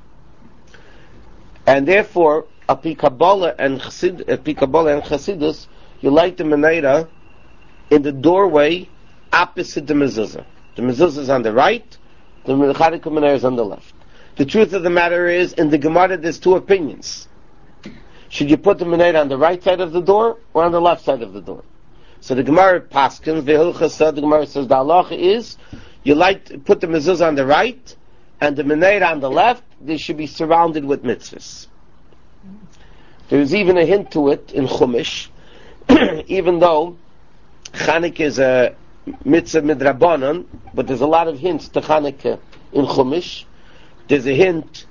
And therefore, Api Kabbalah and Chassidus, you light the menorah in the doorway opposite the mezuzah. The mezuzah is on the right, the Chanukah menorah is on the left. The truth of the matter is, in the Gemara there's two opinions. Should you put the menorah on the right side of the door or on the left side of the door? So the Gemara paskins, the Gemara says the halacha is, you put the mezuzah on the right and the menorah on the left, they should be surrounded with mitzvahs. There's even a hint to it in Chumash, even though Chanukah is a mitzvah midrabanan, but there's a lot of hints to Chanukah in Chumash. There's a hint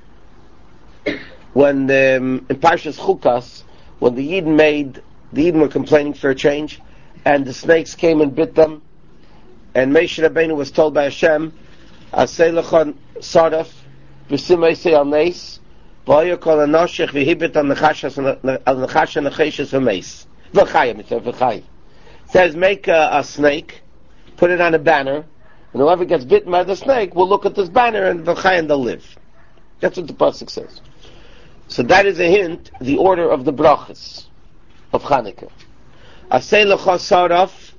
when in Parshas Chukas, when the Yidden were complaining for a change, and the snakes came and bit them, and Moshe Rabbeinu was told by Hashem, Asei lechon saraf, v'simei sei al neis, v'hoyo kol anoshech v'hibit al nechasha necheshes v'meis. V'chayim. Says, make a snake, put it on a banner, and whoever gets bitten by the snake will look at this banner and v'chayim they'll live. That's what the pasuk says. So that is a hint, the order of the brachas of Chanukah. Asei lecha saraf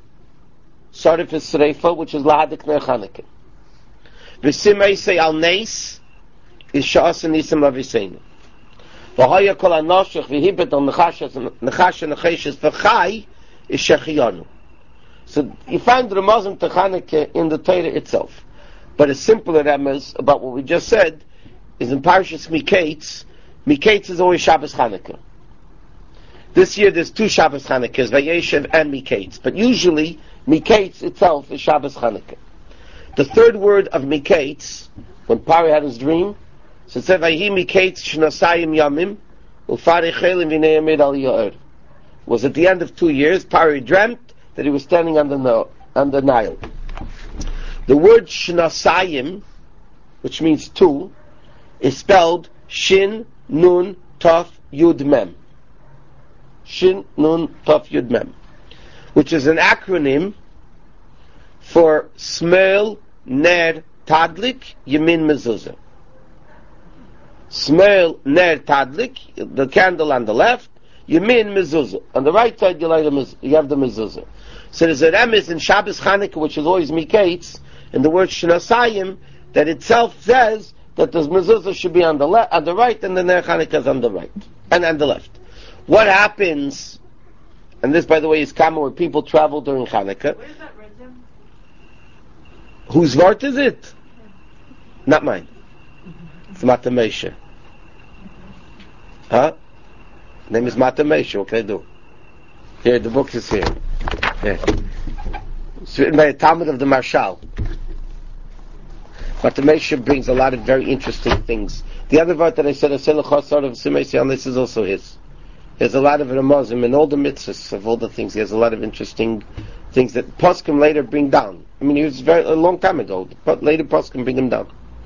is sreifa, which is lahadik ner Chanukah. V'simei sei al neis is sha'as nisim laviseinu. V'haya kol anoshech v'hibet al nechasha necheshes v'chay is shechiyanu. So you find the Ramazim to Chanukah in the Torah itself. But a simpler remez about what we just said is in Parshas Miketz. Miketz is always Shabbos Chanukah. This year there's two Shabbos Chanukahs, Vayeshev and Miketz. But usually Miketz itself is Shabbos Chanukah. The third word of Miketz, when Pari had his dream, so it said, Vayhi Miketz shnosayim yamim, ulfari chelim v'nei yamid al ya'er. Was at the end of 2 years, Pari dreamt that he was standing on the Nile. The word shnosayim, which means two, is spelled Shin, Nun, Tov, Yud, Mem. Shin, Nun, Tov, Yud, Mem. Which is an acronym for Smel, Ner, Tadlik, Yamin, Mezuzah. Smel, Ner, Tadlik, the candle on the left, Yamin, Mezuzah. On the right side, you have the Mezuzah. So there's a remez in Shabbos Chanukah, which is always Miketz, in the word Shnasayim, that itself says that the mezuzah should be on the right, and the ner Chanukah is on the right and on the left. What happens? And this, by the way, is common where people travel during Chanukah. Where is that written? Whose vart is it? Not mine. It's Mata Moshe. Huh? Name is Mata Moshe. What can I do? Here, the book is here. Here. It's written by a Talmud of the Marshal. But the Moshe brings a lot of very interesting things. The other part that I said, this is also his. He has a lot of Ramazim and all the mitzvahs of all the things. He has a lot of interesting things that Poskim later bring down. I mean, he was a long time ago, but later Poskim bring him down.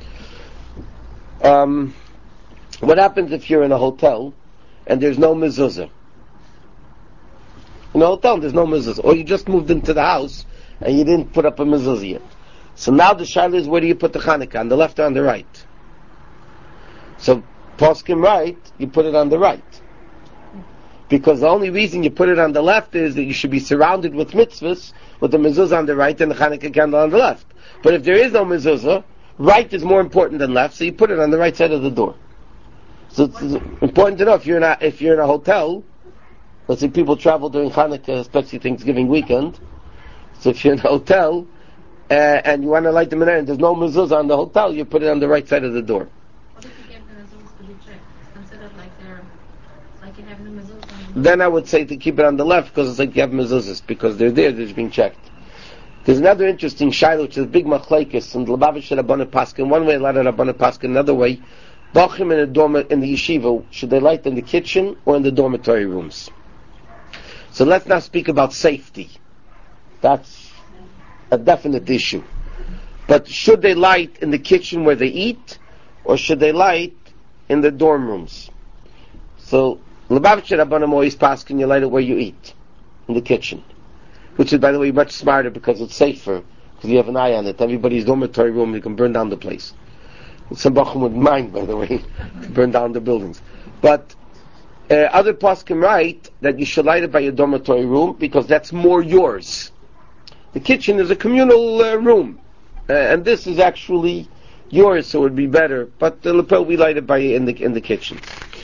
What happens if you're in a hotel and there's no mezuzah? In a hotel, there's no mezuzah. Or you just moved into the house and you didn't put up a mezuzah yet. So now the shaila is, where do you put the Chanukah? On the left or on the right? So, poskim right, you put it on the right. Because the only reason you put it on the left is that you should be surrounded with mitzvahs, with the mezuzah on the right and the Chanukah candle on the left. But if there is no mezuzah, right is more important than left, so you put it on the right side of the door. So it's important to know, if you're in a hotel, let's say people travel during Chanukah, especially Thanksgiving weekend, so if you're in a hotel, and you want to light the menorah and there's no mezuzah on the hotel, you put it on the right side of the door. What if you get the mezuzahs to be checked? It's considered like you have the mezuzah. Then I would say to keep it on the left, because it's like you have mezuzahs, because they're there, they're just being checked. There's another interesting shaila, which is a big machlekes, and Lubavitch Rabbanan Paskin, one way, a lot of Rabbanan Paskin, another way. Bachim in the yeshiva, should they light in the kitchen or in the dormitory rooms? So let's now speak about safety. That's a definite issue. But should they light in the kitchen where they eat, or should they light in the dorm rooms? So, Lubavitch Rabbanan always Paskin, you light it where you eat, in the kitchen. Which is, by the way, much smarter because it's safer, because you have an eye on it. Everybody's dormitory room, you can burn down the place. Some Bachum wouldn't mind, by the way, to burn down the buildings. But other poskim write that you should light it by your dormitory room because that's more yours. The kitchen is a communal room, and this is actually yours, so it would be better. But the lapel we light it by in the kitchen.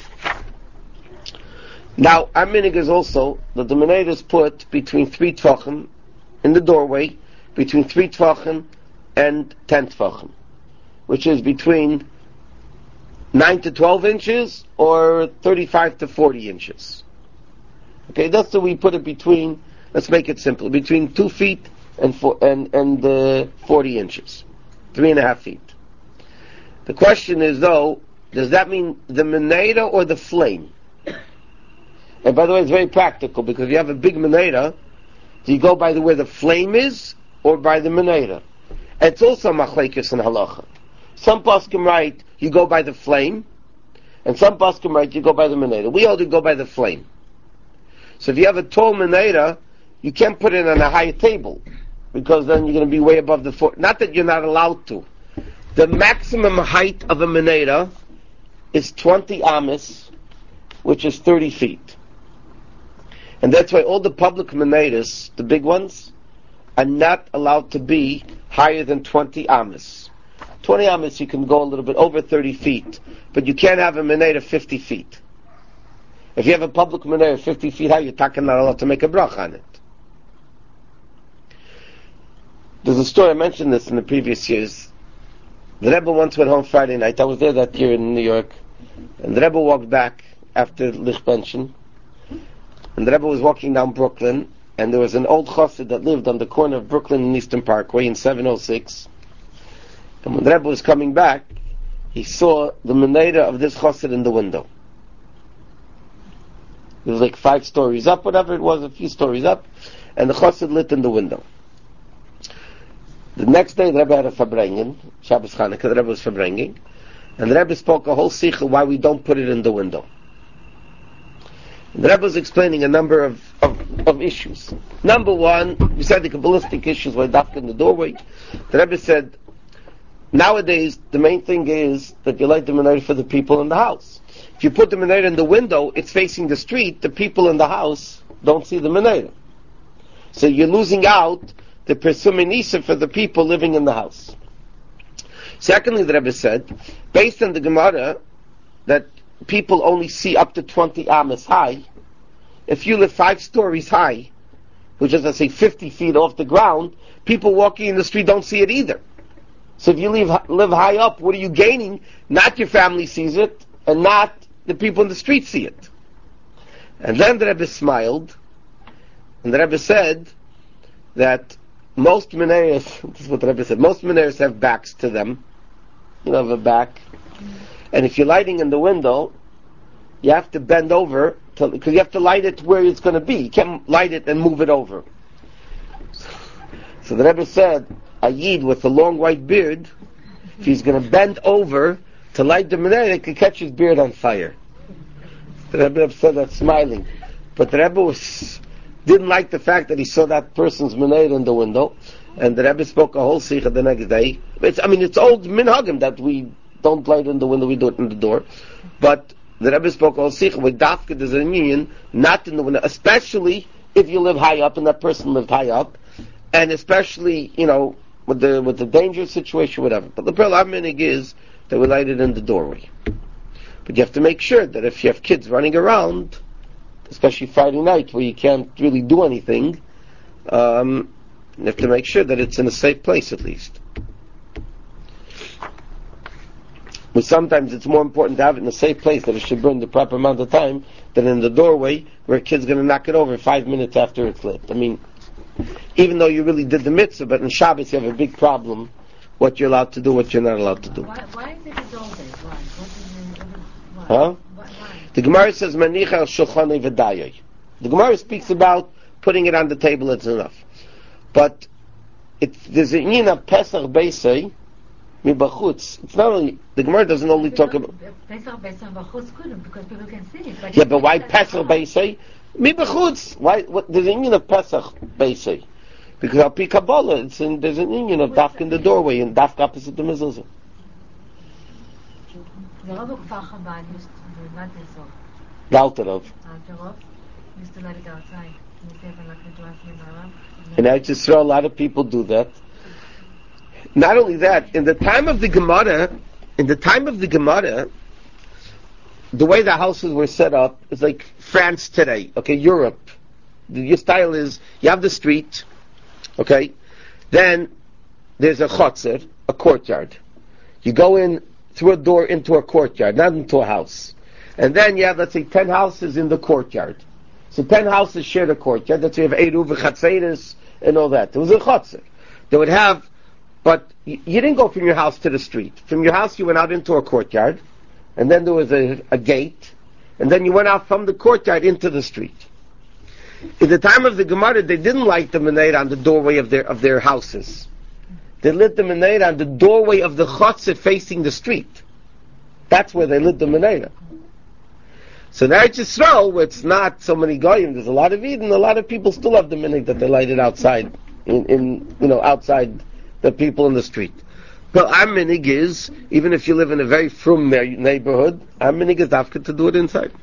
Now, our minig is also that the menorah is put between 3 tvachim in the doorway, between 3 tvachim and 10 tvachim, which is between 9 to 12 inches or 35 to 40 inches. Okay, that's the we put it between. Let's make it simple: between 2 feet and 40 inches, 3.5 feet. The question is, though, does that mean the menorah or the flame? And by the way, it's very practical, because if you have a big menorah, do you go by where the flame is, or by the menorah? It's also machlekes and halacha. Some poskim write, you go by the flame, and some poskim write, you go by the menorah. We all do go by the flame. So if you have a tall menorah, you can't put it on a high table, because then you're going to be way above the floor. Not that you're not allowed to. The maximum height of a menorah is 20 amas, which is 30 feet. And that's why all the public menorahs, the big ones, are not allowed to be higher than 20 amas. 20 amas you can go a little bit over 30 feet, but you can't have a menorah 50 feet. If you have a public menorah 50 feet high, you're not allowed to make a bracha on it. There's a story, I mentioned this in the previous years. The Rebbe once went home Friday night. I was there that year in New York. And the Rebbe walked back after Lich Pension. And the Rebbe was walking down Brooklyn, and there was an old chassid that lived on the corner of Brooklyn and Eastern Parkway in 706. And when the Rebbe was coming back, he saw the menorah of this chassid in the window. It was like 5 stories up, whatever it was, a few stories up, and the chassid lit in the window. The next day, the Rebbe had a Farbrengen, Shabbos Chanukah, the Rebbe was Farbrengen, and the Rebbe spoke a whole sikha why we don't put it in the window. The Rebbe was explaining a number of issues. Number one, besides the Kabbalistic issues why dafka in the doorway, the Rebbe said, nowadays, the main thing is that you light the menorah for the people in the house. If you put the menorah in the window, it's facing the street, the people in the house don't see the menorah. So you're losing out the Persuminisa for the people living in the house. Secondly, the Rebbe said, based on the Gemara, that people only see up to 20 amas high. If you live 5 stories high, which is, let's say, 50 feet off the ground, people walking in the street don't see it either. So if you live high up, what are you gaining? Not your family sees it, and not the people in the street see it. And then the Rebbe smiled, and the Rebbe said that most menorahs, this is what the Rebbe said, most menorahs have backs to them. You know, have a back. And if you're lighting in the window, you have to bend over, because you have to light it where it's going to be. You can't light it and move it over. So the Rebbe said, a Yid with a long white beard, if he's going to bend over to light the menorah, he could catch his beard on fire. The Rebbe said that smiling. But the Rebbe didn't like the fact that he saw that person's menorah in the window, and the Rebbe spoke a whole sikha the next day. It's old minhagim that we don't light in the window, we do it in the door. But the Rebbe spoke a whole sikha with dafka there's a union, not in the window, especially if you live high up and that person lived high up, and especially, with the dangerous situation, whatever. But the Pearl Minig is that we light it in the doorway. But you have to make sure that if you have kids running around, especially Friday night where you can't really do anything, you have to make sure that it's in a safe place at least. But sometimes it's more important to have it in a safe place that it should burn the proper amount of time than in the doorway where a kid's going to knock it over 5 minutes after it's lit. even though you really did the mitzvah, but in Shabbos you have a big problem, what you're allowed to do, what you're not allowed to do. Why is it a doorway? Why? Why? Huh? Why? The Gemara says, Manicha al shulchanei v'dayoi. The Gemara speaks about putting it on the table, it's enough. But there's an inyan of Pesach Beisei, mibachutz. It's not only, the Gemara doesn't only talk about... Pesach Beisei bachutz couldn't, because people can see it. Yeah, but why Pesach Beisei? Mibachutz. Why? There's an inyan of Pesach Beisei. Because al pi Kabbalah, there's an inyan of dafka in the doorway, and dafka opposite the mezuzah. The Rabbi Kfar Chabad used to not this off. The Alter Rav. Used to let it outside. And I just saw a lot of people do that. Not only that, in the time of the Gemara, the way the houses were set up is like France today, okay, Europe. Your style is, you have the street, okay, then there's a chotzer, a courtyard. You go in through a door into a courtyard, not into a house. And then you have, let's say, 10 houses in the courtyard. So 10 houses share the courtyard. That's why you have Eruv, Chatzeris, and all that. It was a chotzer. They would have, but you didn't go from your house to the street. From your house you went out into a courtyard, and then there was a gate, and then you went out from the courtyard into the street. In the time of the Gemara, they didn't light the menorah on the doorway of their houses. They lit the menorah on the doorway of the chotzer facing the street. That's where they lit the menorah. So now Eretz Yisrael, where it's not so many goyim, there's a lot of Eden, a lot of people still have the minhag that they light it outside, outside the people in the street. But our minhag is, even if you live in a very frum neighborhood, our minhag is dafka to do it inside.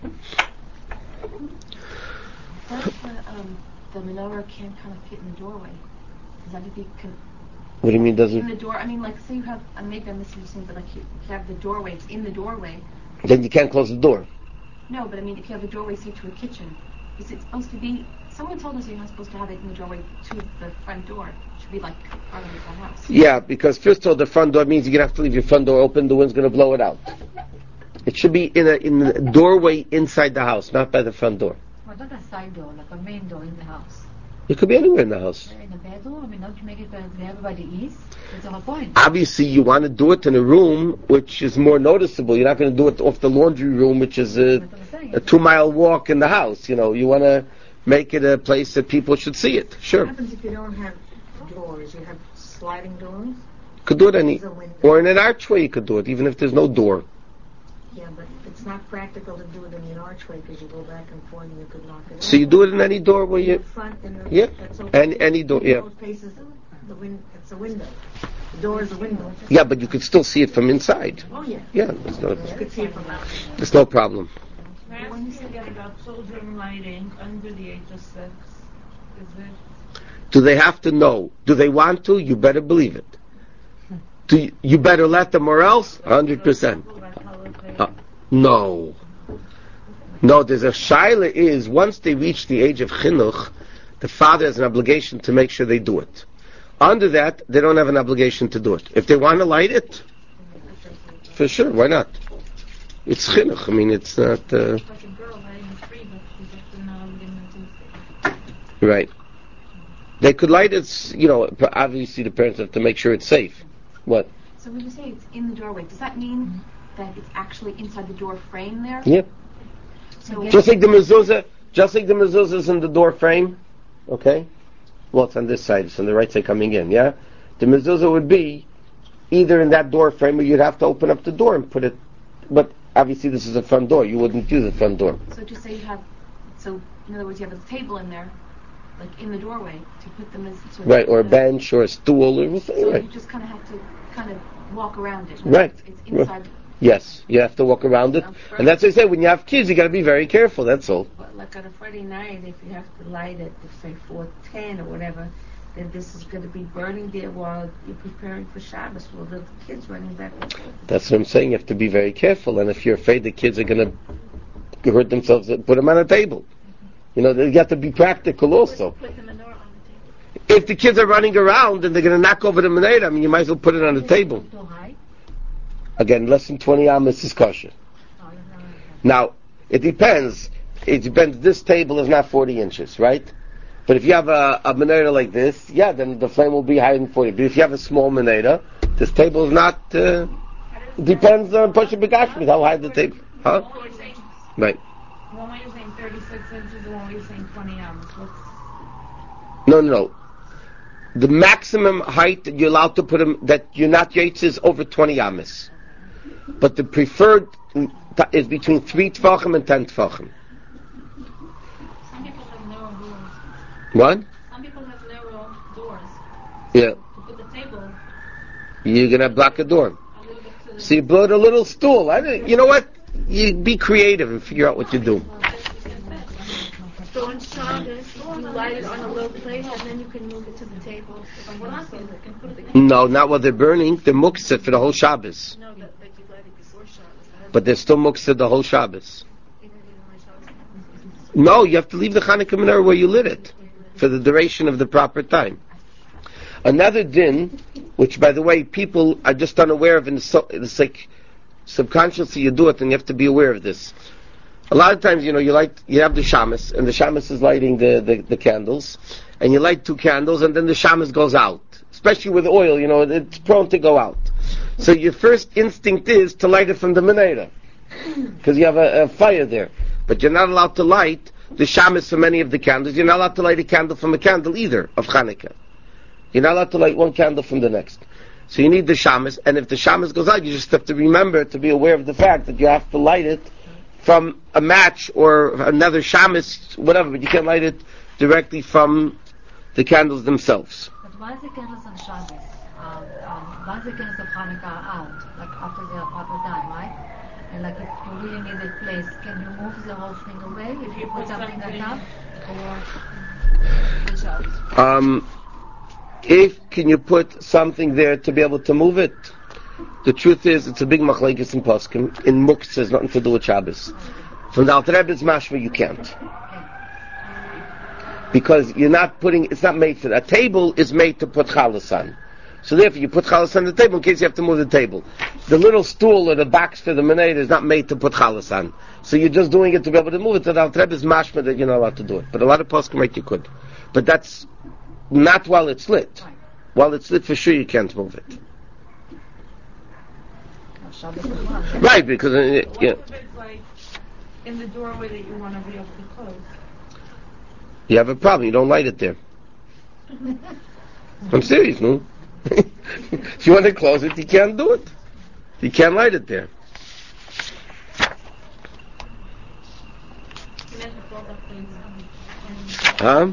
The menorah can't kind of fit in the doorway. Does that be What do you mean doesn't? In the door, I mean, like, say you have, maybe I'm missing something, but like you have the doorway, it's in the doorway. Then you can't close the door. No, but I mean, if you have a doorway, say, to a kitchen, is it supposed to be, someone told us you're not supposed to have it in the doorway to the front door. It should be like part of the house. Yeah, because first of all, the front door means you're going to have to leave your front door open, the wind's going to blow it out. It should be in a doorway inside the house, not by the front door. Well, not a side door, like a main door in the house. It could be anywhere in the house. In the bedroom? I mean, don't you make it where everybody is? That's the whole point. Obviously, you want to do it in a room which is more noticeable. You're not going to do it off the laundry room, which is a 2-mile walk in the house. You want to make it a place that people should see it. Sure. What happens if you don't have doors? You have sliding doors? Could do it or in an archway you could do it, even if there's no door. Yeah, but it's not practical to do it in an archway because you go back and forth and you could knock it out. So you do it in any door where you... front and the, yeah, any door, yeah. Faces it's a window. The door is a window. Yeah, but you could still see it from inside. Oh, yeah. Yeah, you could see it from outside. There's no problem. When you say about children lighting under the age of 6, is it... Do they have to know? Do they want to? You better believe it. You better let them, or else 100%. No. No, there's a shaila is, once they reach the age of chinuch, the father has an obligation to make sure they do it. Under that, they don't have an obligation to do it. If they want to light it, for sure, why not? It's chinuch, I mean, it's not... Right. They could light it, obviously the parents have to make sure it's safe. What? So when you say it's in the doorway, does that mean that it's actually inside the door frame there? Yeah. So just like the mezuzah is in the door frame, okay? Well, it's on this side, it's on the right side coming in, yeah? The mezuzah would be either in that door frame or you'd have to open up the door and put it, but obviously this is a front door, you wouldn't use the front door. So just say so in other words you have a table in there, like in the doorway, to put them as... Right, or a bench or a stool or anything, so right. You just kind of have to walk around it. Right. It's inside... Yes, you have to walk around it. And that's what I say, when you have kids, you got to be very careful, that's all. But like on a Friday night, if you have to light it, say 4:10 or whatever, then this is going to be burning there while you're preparing for Shabbos, while the kids running back and forth. That's what I'm saying, you have to be very careful. And if you're afraid the kids are going to hurt themselves, put them on a table. You have to be practical also. Put the menorah on the table. If the kids are running around and they're going to knock over the menorah, you might as well put it on the table. Again, less than 20 amas is kosher. Now, it depends. This table is not 40 inches, right? But if you have a menorah like this, then the flame will be higher than 40. But if you have a small menorah, this table is not, depends on Pasha Begashmi, how high the table. Huh? Right. One way you're saying 36 inches, the one way you're saying 20 ams. No. The maximum height that you're allowed to put them, that you're not yates, is over 20 amas. But the preferred is between 3 tfachim and 10 tfachim. Some people have narrow doors. What? Some people have narrow doors. Yeah. To put the table. You're gonna block a door. So you build a little stool. You know what? You be creative and figure out what you do. So on Shabbos, you light it on a low plate and then you can move it to the table. No, not while they're burning. They're muktzah for the whole Shabbos. No, but you light it before Shabbos. But they're still muktzah the whole Shabbos. No, you have to leave the Hanukkah menorah where you lit it for the duration of the proper time. Another din, which by the way people are just unaware of, and it's like subconsciously you do it, and you have to be aware of this. A lot of times, you have the shamas, and the shamas is lighting the candles, and you light 2 candles, and then the shamas goes out. Especially with oil, it's prone to go out. So your first instinct is to light it from the menorah, because you have a fire there. But you're not allowed to light the shamas from any of the candles. You're not allowed to light a candle from a candle either of Hanukkah. You're not allowed to light one candle from the next. So you need the shamas, and if the shamas goes out, you just have to remember to be aware of the fact that you have to light it from a match or another shamas, whatever, but you can't light it directly from the candles themselves. But why is the candles on Shabbos? Why is the candles of Hanukkah out, like after the proper time, right? And like if you really need a place, can you move the whole thing away if you put something on top? Or Can you put something there to be able to move it? The truth is, it's a big machlekes in poskim. In muktzah, has nothing to do with Shabbos. From the Alter Rebbe's mashma, you can't, because you're not putting. It's not made for that. A table is made to put chalas on. So therefore, you put chalas on the table in case you have to move the table. The little stool or the box for the menorah is not made to put chalas on. So you're just doing it to be able to move it. To the Alter Rebbe's mashma that you're not allowed to do it. But a lot of poskim you could. But that's not while it's lit. While it's lit, for sure you can't move it. Right, because What if it's like in the doorway that you want to be able to close? You have a problem. You don't light it there. I'm serious, no? If you want to close it, you can't do it. You can't light it there. Huh?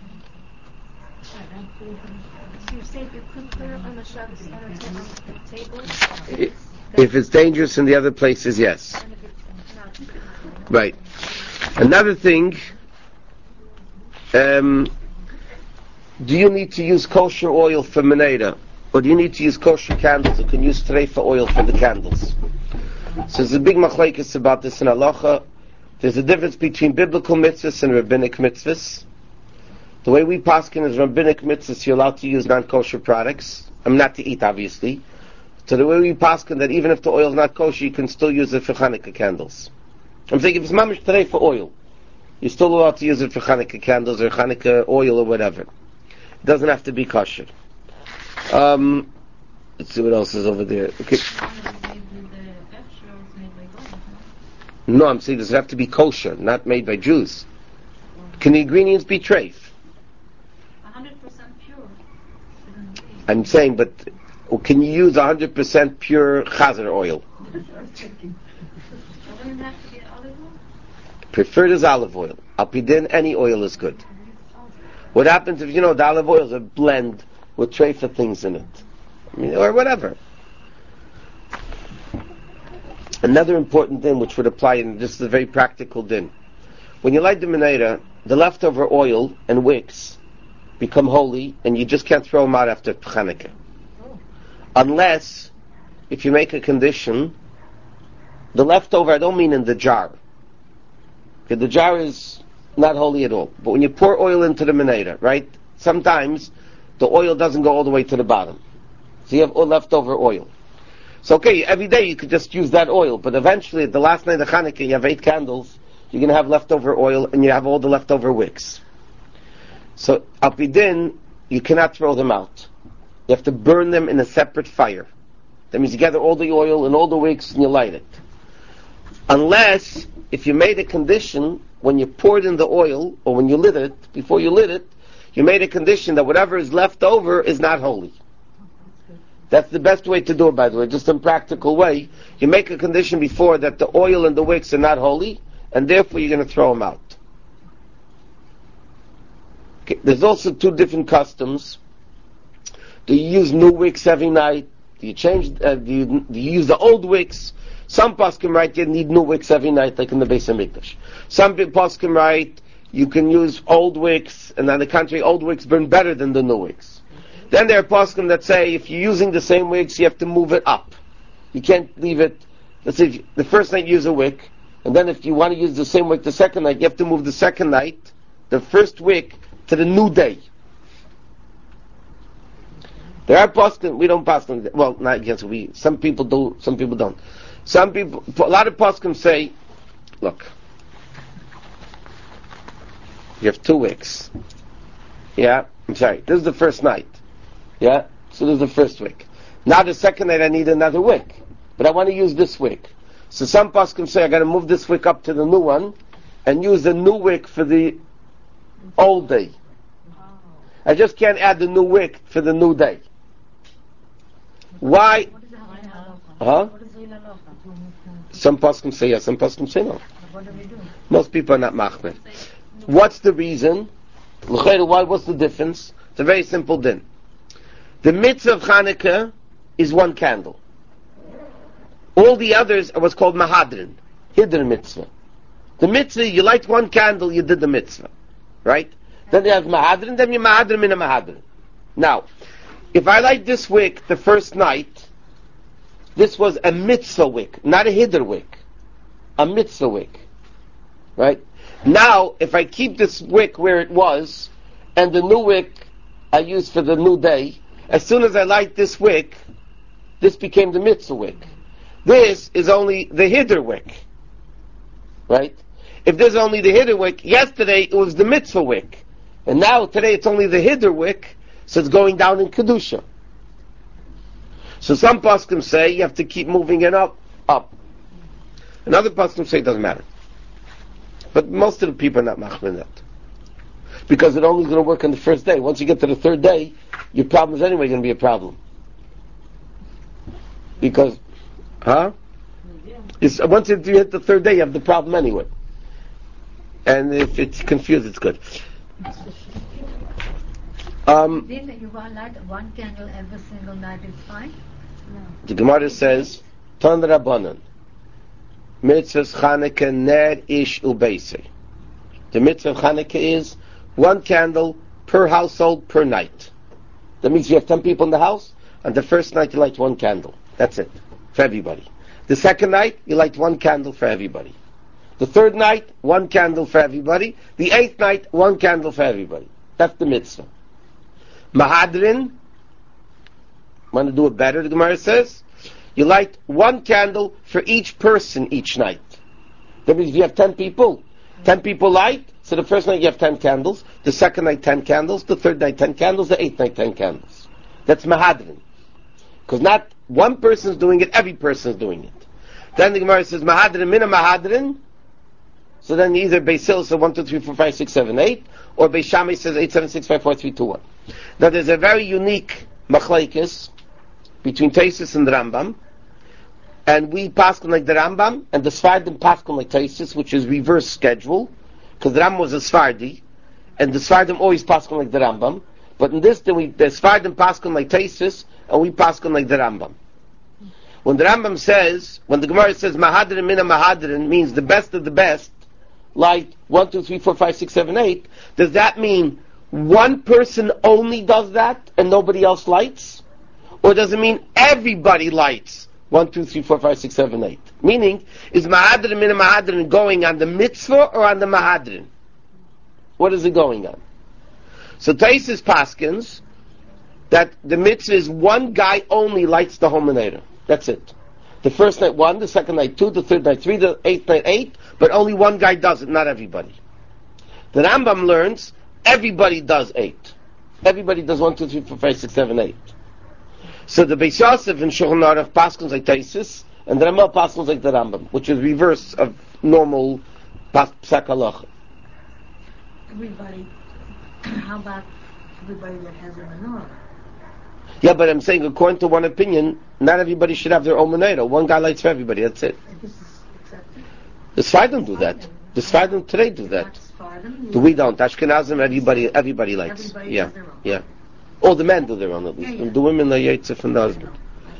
If it's dangerous in the other places, yes. Right. Another thing, do you need to use kosher oil for menorah? Or do you need to use kosher candles? You can use treifa oil for the candles. So there's a big machlekes about this in halacha. There's a difference between biblical mitzvahs and rabbinic mitzvahs. The way we paskin is rabbinic mitzvahs, you're allowed to use non-kosher products. Not to eat, obviously. So the way we paskin that even if the oil is not kosher, you can still use it for Hanukkah candles. I'm saying if it's mamish today for oil, you're still allowed to use it for Hanukkah candles or Hanukkah oil or whatever. It doesn't have to be kosher. Let's see what else is over there. Okay. No, I'm saying does it have to be kosher, not made by Jews? Can the ingredients be treif? 100% pure. I'm saying, but can you use 100% pure chazer oil? Doesn't have to be olive oil? Preferred is olive oil. Alpidin, any oil is good. What happens if, the olive oil is a blend with treifa things in it? Or whatever. Another important din which would apply, and this is a very practical din. When you light the menorah, the leftover oil and wicks become holy, and you just can't throw them out after Hanukkah. Unless, if you make a condition, the leftover, I don't mean in the jar. Okay, the jar is not holy at all. But when you pour oil into the menorah, right, sometimes the oil doesn't go all the way to the bottom. So you have leftover oil. So okay, every day you could just use that oil, but eventually, the last night of Hanukkah, you have 8 candles, you're going to have leftover oil, and you have all the leftover wicks. So Alpidin, you cannot throw them out. You have to burn them in a separate fire. That means you gather all the oil and all the wicks and you light it. Unless, if you made a condition, when you poured in the oil, or when you lit it, before you lit it, you made a condition that whatever is left over is not holy. That's the best way to do it, by the way, just in practical way. You make a condition before that the oil and the wicks are not holy, and therefore you're going to throw them out. Okay. There's also two different customs. Do you use new wicks every night? Do you change? Do you use the old wicks? Some poskim write you need new wicks every night, like in the Beis Hamikdash. Some poskim write you can use old wicks, and on the contrary, old wicks burn better than the new wicks. Then there are poskim that say if you're using the same wicks, you have to move it up. You can't leave it. Let's say the first night you use a wick, and then if you want to use the same wick the second night, you have to move the second night, the first wick, to the new day. There are poskim, we don't poskim, well, not yes, some people do, some people don't. Some people, a lot of poskim say, look, you have 2 wicks. Yeah, I'm sorry, this is the first night. Yeah, so this is the first wick. Now the second night I need another wick, but I want to use this wick. So some poskim say I got to move this wick up to the new one, and use the new wick for the old day. I just can't add the new wick for the new day. Why? Huh? Some poskim say yes, some poskim say no. Most people are not machmer. What's the reason? What's the difference? It's a very simple din. The mitzvah of Chanukah is 1 candle. All the others are what's called mahadrin, hidden mitzvah. The mitzvah, you light 1 candle, you did the mitzvah. Right? Then you have mahadrin, then you mahadrin in a mahadrin. Now, if I light this wick the first night, this was a mitzvah wick, not a hidden wick. A mitzvah wick. Right? Now, if I keep this wick where it was, and the new wick I use for the new day, as soon as I light this wick, this became the mitzvah wick. This is only the hidden wick. Right? If there's only the hidden wick, yesterday it was the mitzvah wick. And now, today, it's only the hidden wick, so it's going down in Kedusha. So some poskim say you have to keep moving it up. And other poskim say it doesn't matter. But most of the people are not machmir that. Because it only is going to work on the first day. Once you get to the third day, your problem is anyway going to be a problem. Because, once you hit the third day, you have the problem anyway. And if it's confused, it's good. Then you light 1 candle every single night is fine? No. The Gemara says, Tan Rabbanan, Mitzvahs Chanukah ner ish ubeisei. The mitzvah of Chanukah is 1 candle per household per night. That means you have 10 people in the house, and the first night you light 1 candle. That's it, for everybody. The second night, you light 1 candle for everybody. The third night, 1 candle for everybody. The 8th night, 1 candle for everybody. That's the mitzvah. Mahadrin, want to do it better, the Gemara says, you light 1 candle for each person each night. That means if you have 10 people light, so the first night you have 10 candles, the second night 10 candles, the third night 10 candles, the 8th night 10 candles. That's Mahadrin. Because not one person is doing it, every person is doing it. Then the Gemara says, Mahadrin mina Mahadrin, so then either Beis Hillel says 1, 2, 3, 4, 5, 6, 7, 8, or Beis Shammai says 8, 7, 6, 5, 4, 3, 2, 1. Now there's a very unique machlekes between Taisus and the Rambam, and we paskin like the Rambam, and the Sfardim paskin like Taisus, which is reverse schedule, because the Rambam was a Sfardi, and the Sfardim always paskin like the Rambam, but in this, the Sfardim paskin like Taisus, and we paskin like the Rambam. When the Rambam says, when the Gemara says Mahadrin mina Mahadrin means the best of the best, like 1, 2, 3, 4, 5, 6, 7, 8, does that mean one person only does that and nobody else lights? Or does it mean everybody lights 1, 2, 3, 4, 5, 6, 7, 8? Meaning, is Mahadrin mina Mahadrin going on the mitzvah or on the Mahadrin? What is it going on? So Taisus paskins that the mitzvah is 1 guy only lights the Homenera. That's it. The first night 1, the second night 2, the third night 3, the 8th night 8, but only 1 guy does it, not everybody. The Rambam learns everybody does 8. Everybody does 1, 2, 3, 4, 5, 6, 7, 8. So the Beis Yosef and Shulchan Aruch paskins like Taisus, and the Ramah paskins like the Rambam, which is reverse of normal psak halacha. Everybody, how about everybody that has a menorah? Yeah, but I'm saying according to one opinion, not everybody should have their own menorah. One guy lights for everybody, that's it. This is accepted. The Sfardim do that. The Sfardim today do that. We don't. Ashkenazim, everybody lights. Everybody Yeah, has their own. yeah. All the men do their own at least. Yeah, yeah. The women are Yitzhak from the husband.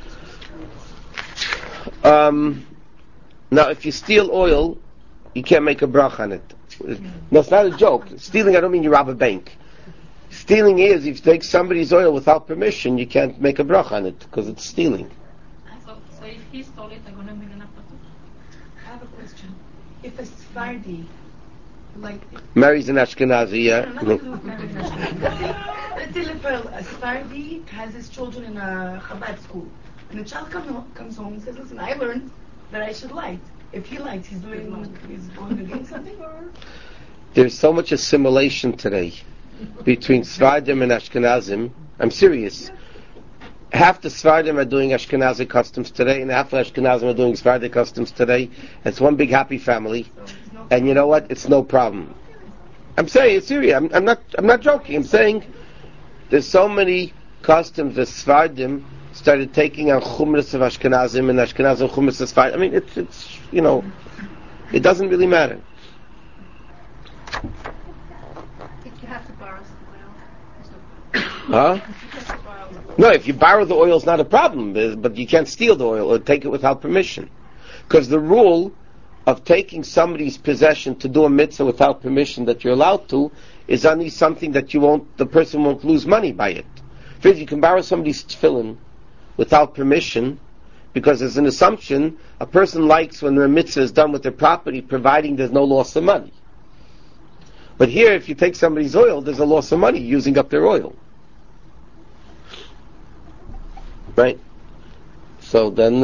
Now, if you steal oil, you can't make a brach on it. No, it's not a joke. Stealing, I don't mean you rob a bank. Stealing is, if you take somebody's oil without permission, you can't make a brach on it, because it's stealing. So if he stole it, I'm going to make an apple. I have a question. If a Sephardi, like... Marries an Ashkenazi, yeah. Let's say if a Sephardi has his children in a Chabad school, and the child comes home and says, listen, I learned that I should light. If he lights, he's going against something, or...? There's so much assimilation today between Sfardim and Ashkenazim. I'm serious. Half the Sfardim are doing Ashkenazi customs today, and half the Ashkenazim are doing Sephardic customs today. It's one big happy family. And you know what? It's no problem. I'm saying it's serious. I'm not joking. I'm saying there's so many customs that Sfardim started taking on Chumras of Ashkenazim and Ashkenazim Chumras of Sfardim. I mean, it's you know, it doesn't really matter. If you have to borrow some oil. Huh? No, if you borrow the oil, it's not a problem, but you can't steal the oil or take it without permission. Because the rule of taking somebody's possession to do a mitzvah without permission that you're allowed to is only something that the person won't lose money by it. First, you can borrow somebody's tefillin without permission, because there's an assumption a person likes when their mitzvah is done with their property, providing there's no loss of money. But here, if you take somebody's oil, there's a loss of money using up their oil. Right? So then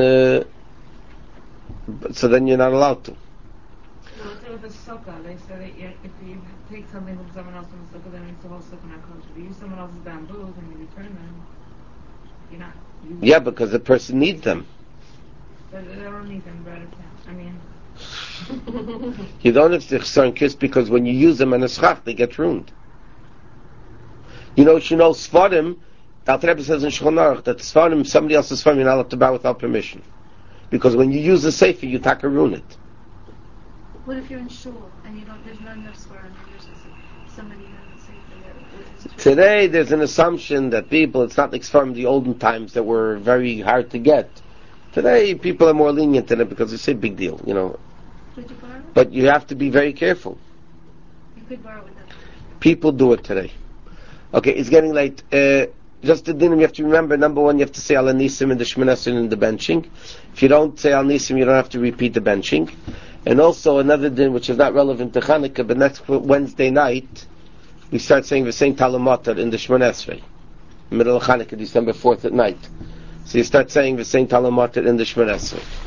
you're not allowed to. So let's say with a sukkah, they say that if you take something from someone else from the sukkah, then it's the whole sukkah not kosher. If you use someone else's bamboos and you return them, you're not. Yeah, because the person needs them. But they don't need them, but I mean... You don't have to chsar kiss because when you use them in a schach, they get ruined. You know, Sfarim, Alter Rebbe says in Shulchan Aruch that Sfarim, somebody else's Sfarim, you're not allowed to borrow without permission. Because when you use the sefer, you taka ruin it. What if you're in shul and there's not enough swear and there's just somebody in the sefer there with his Today, there's an assumption that it's not like Sfarim the olden times that were very hard to get. Today, people are more lenient in it because they say big deal, you know. Could you borrow it? But you have to be very careful. You could borrow it. People do it today. Okay, it's getting late. Just the dinner, you have to remember, number one, you have to say Al Nisim in the Shemoneh Esrei in the benching. If you don't say Al Nisim, you don't have to repeat the benching. And also another din, which is not relevant to Chanukah, but next Wednesday night, we start saying the same Talmud in the Shemoneh Esrei. Middle of Chanukah, December 4th at night. So you start saying the same Talmud in the Shemoneh Esrei.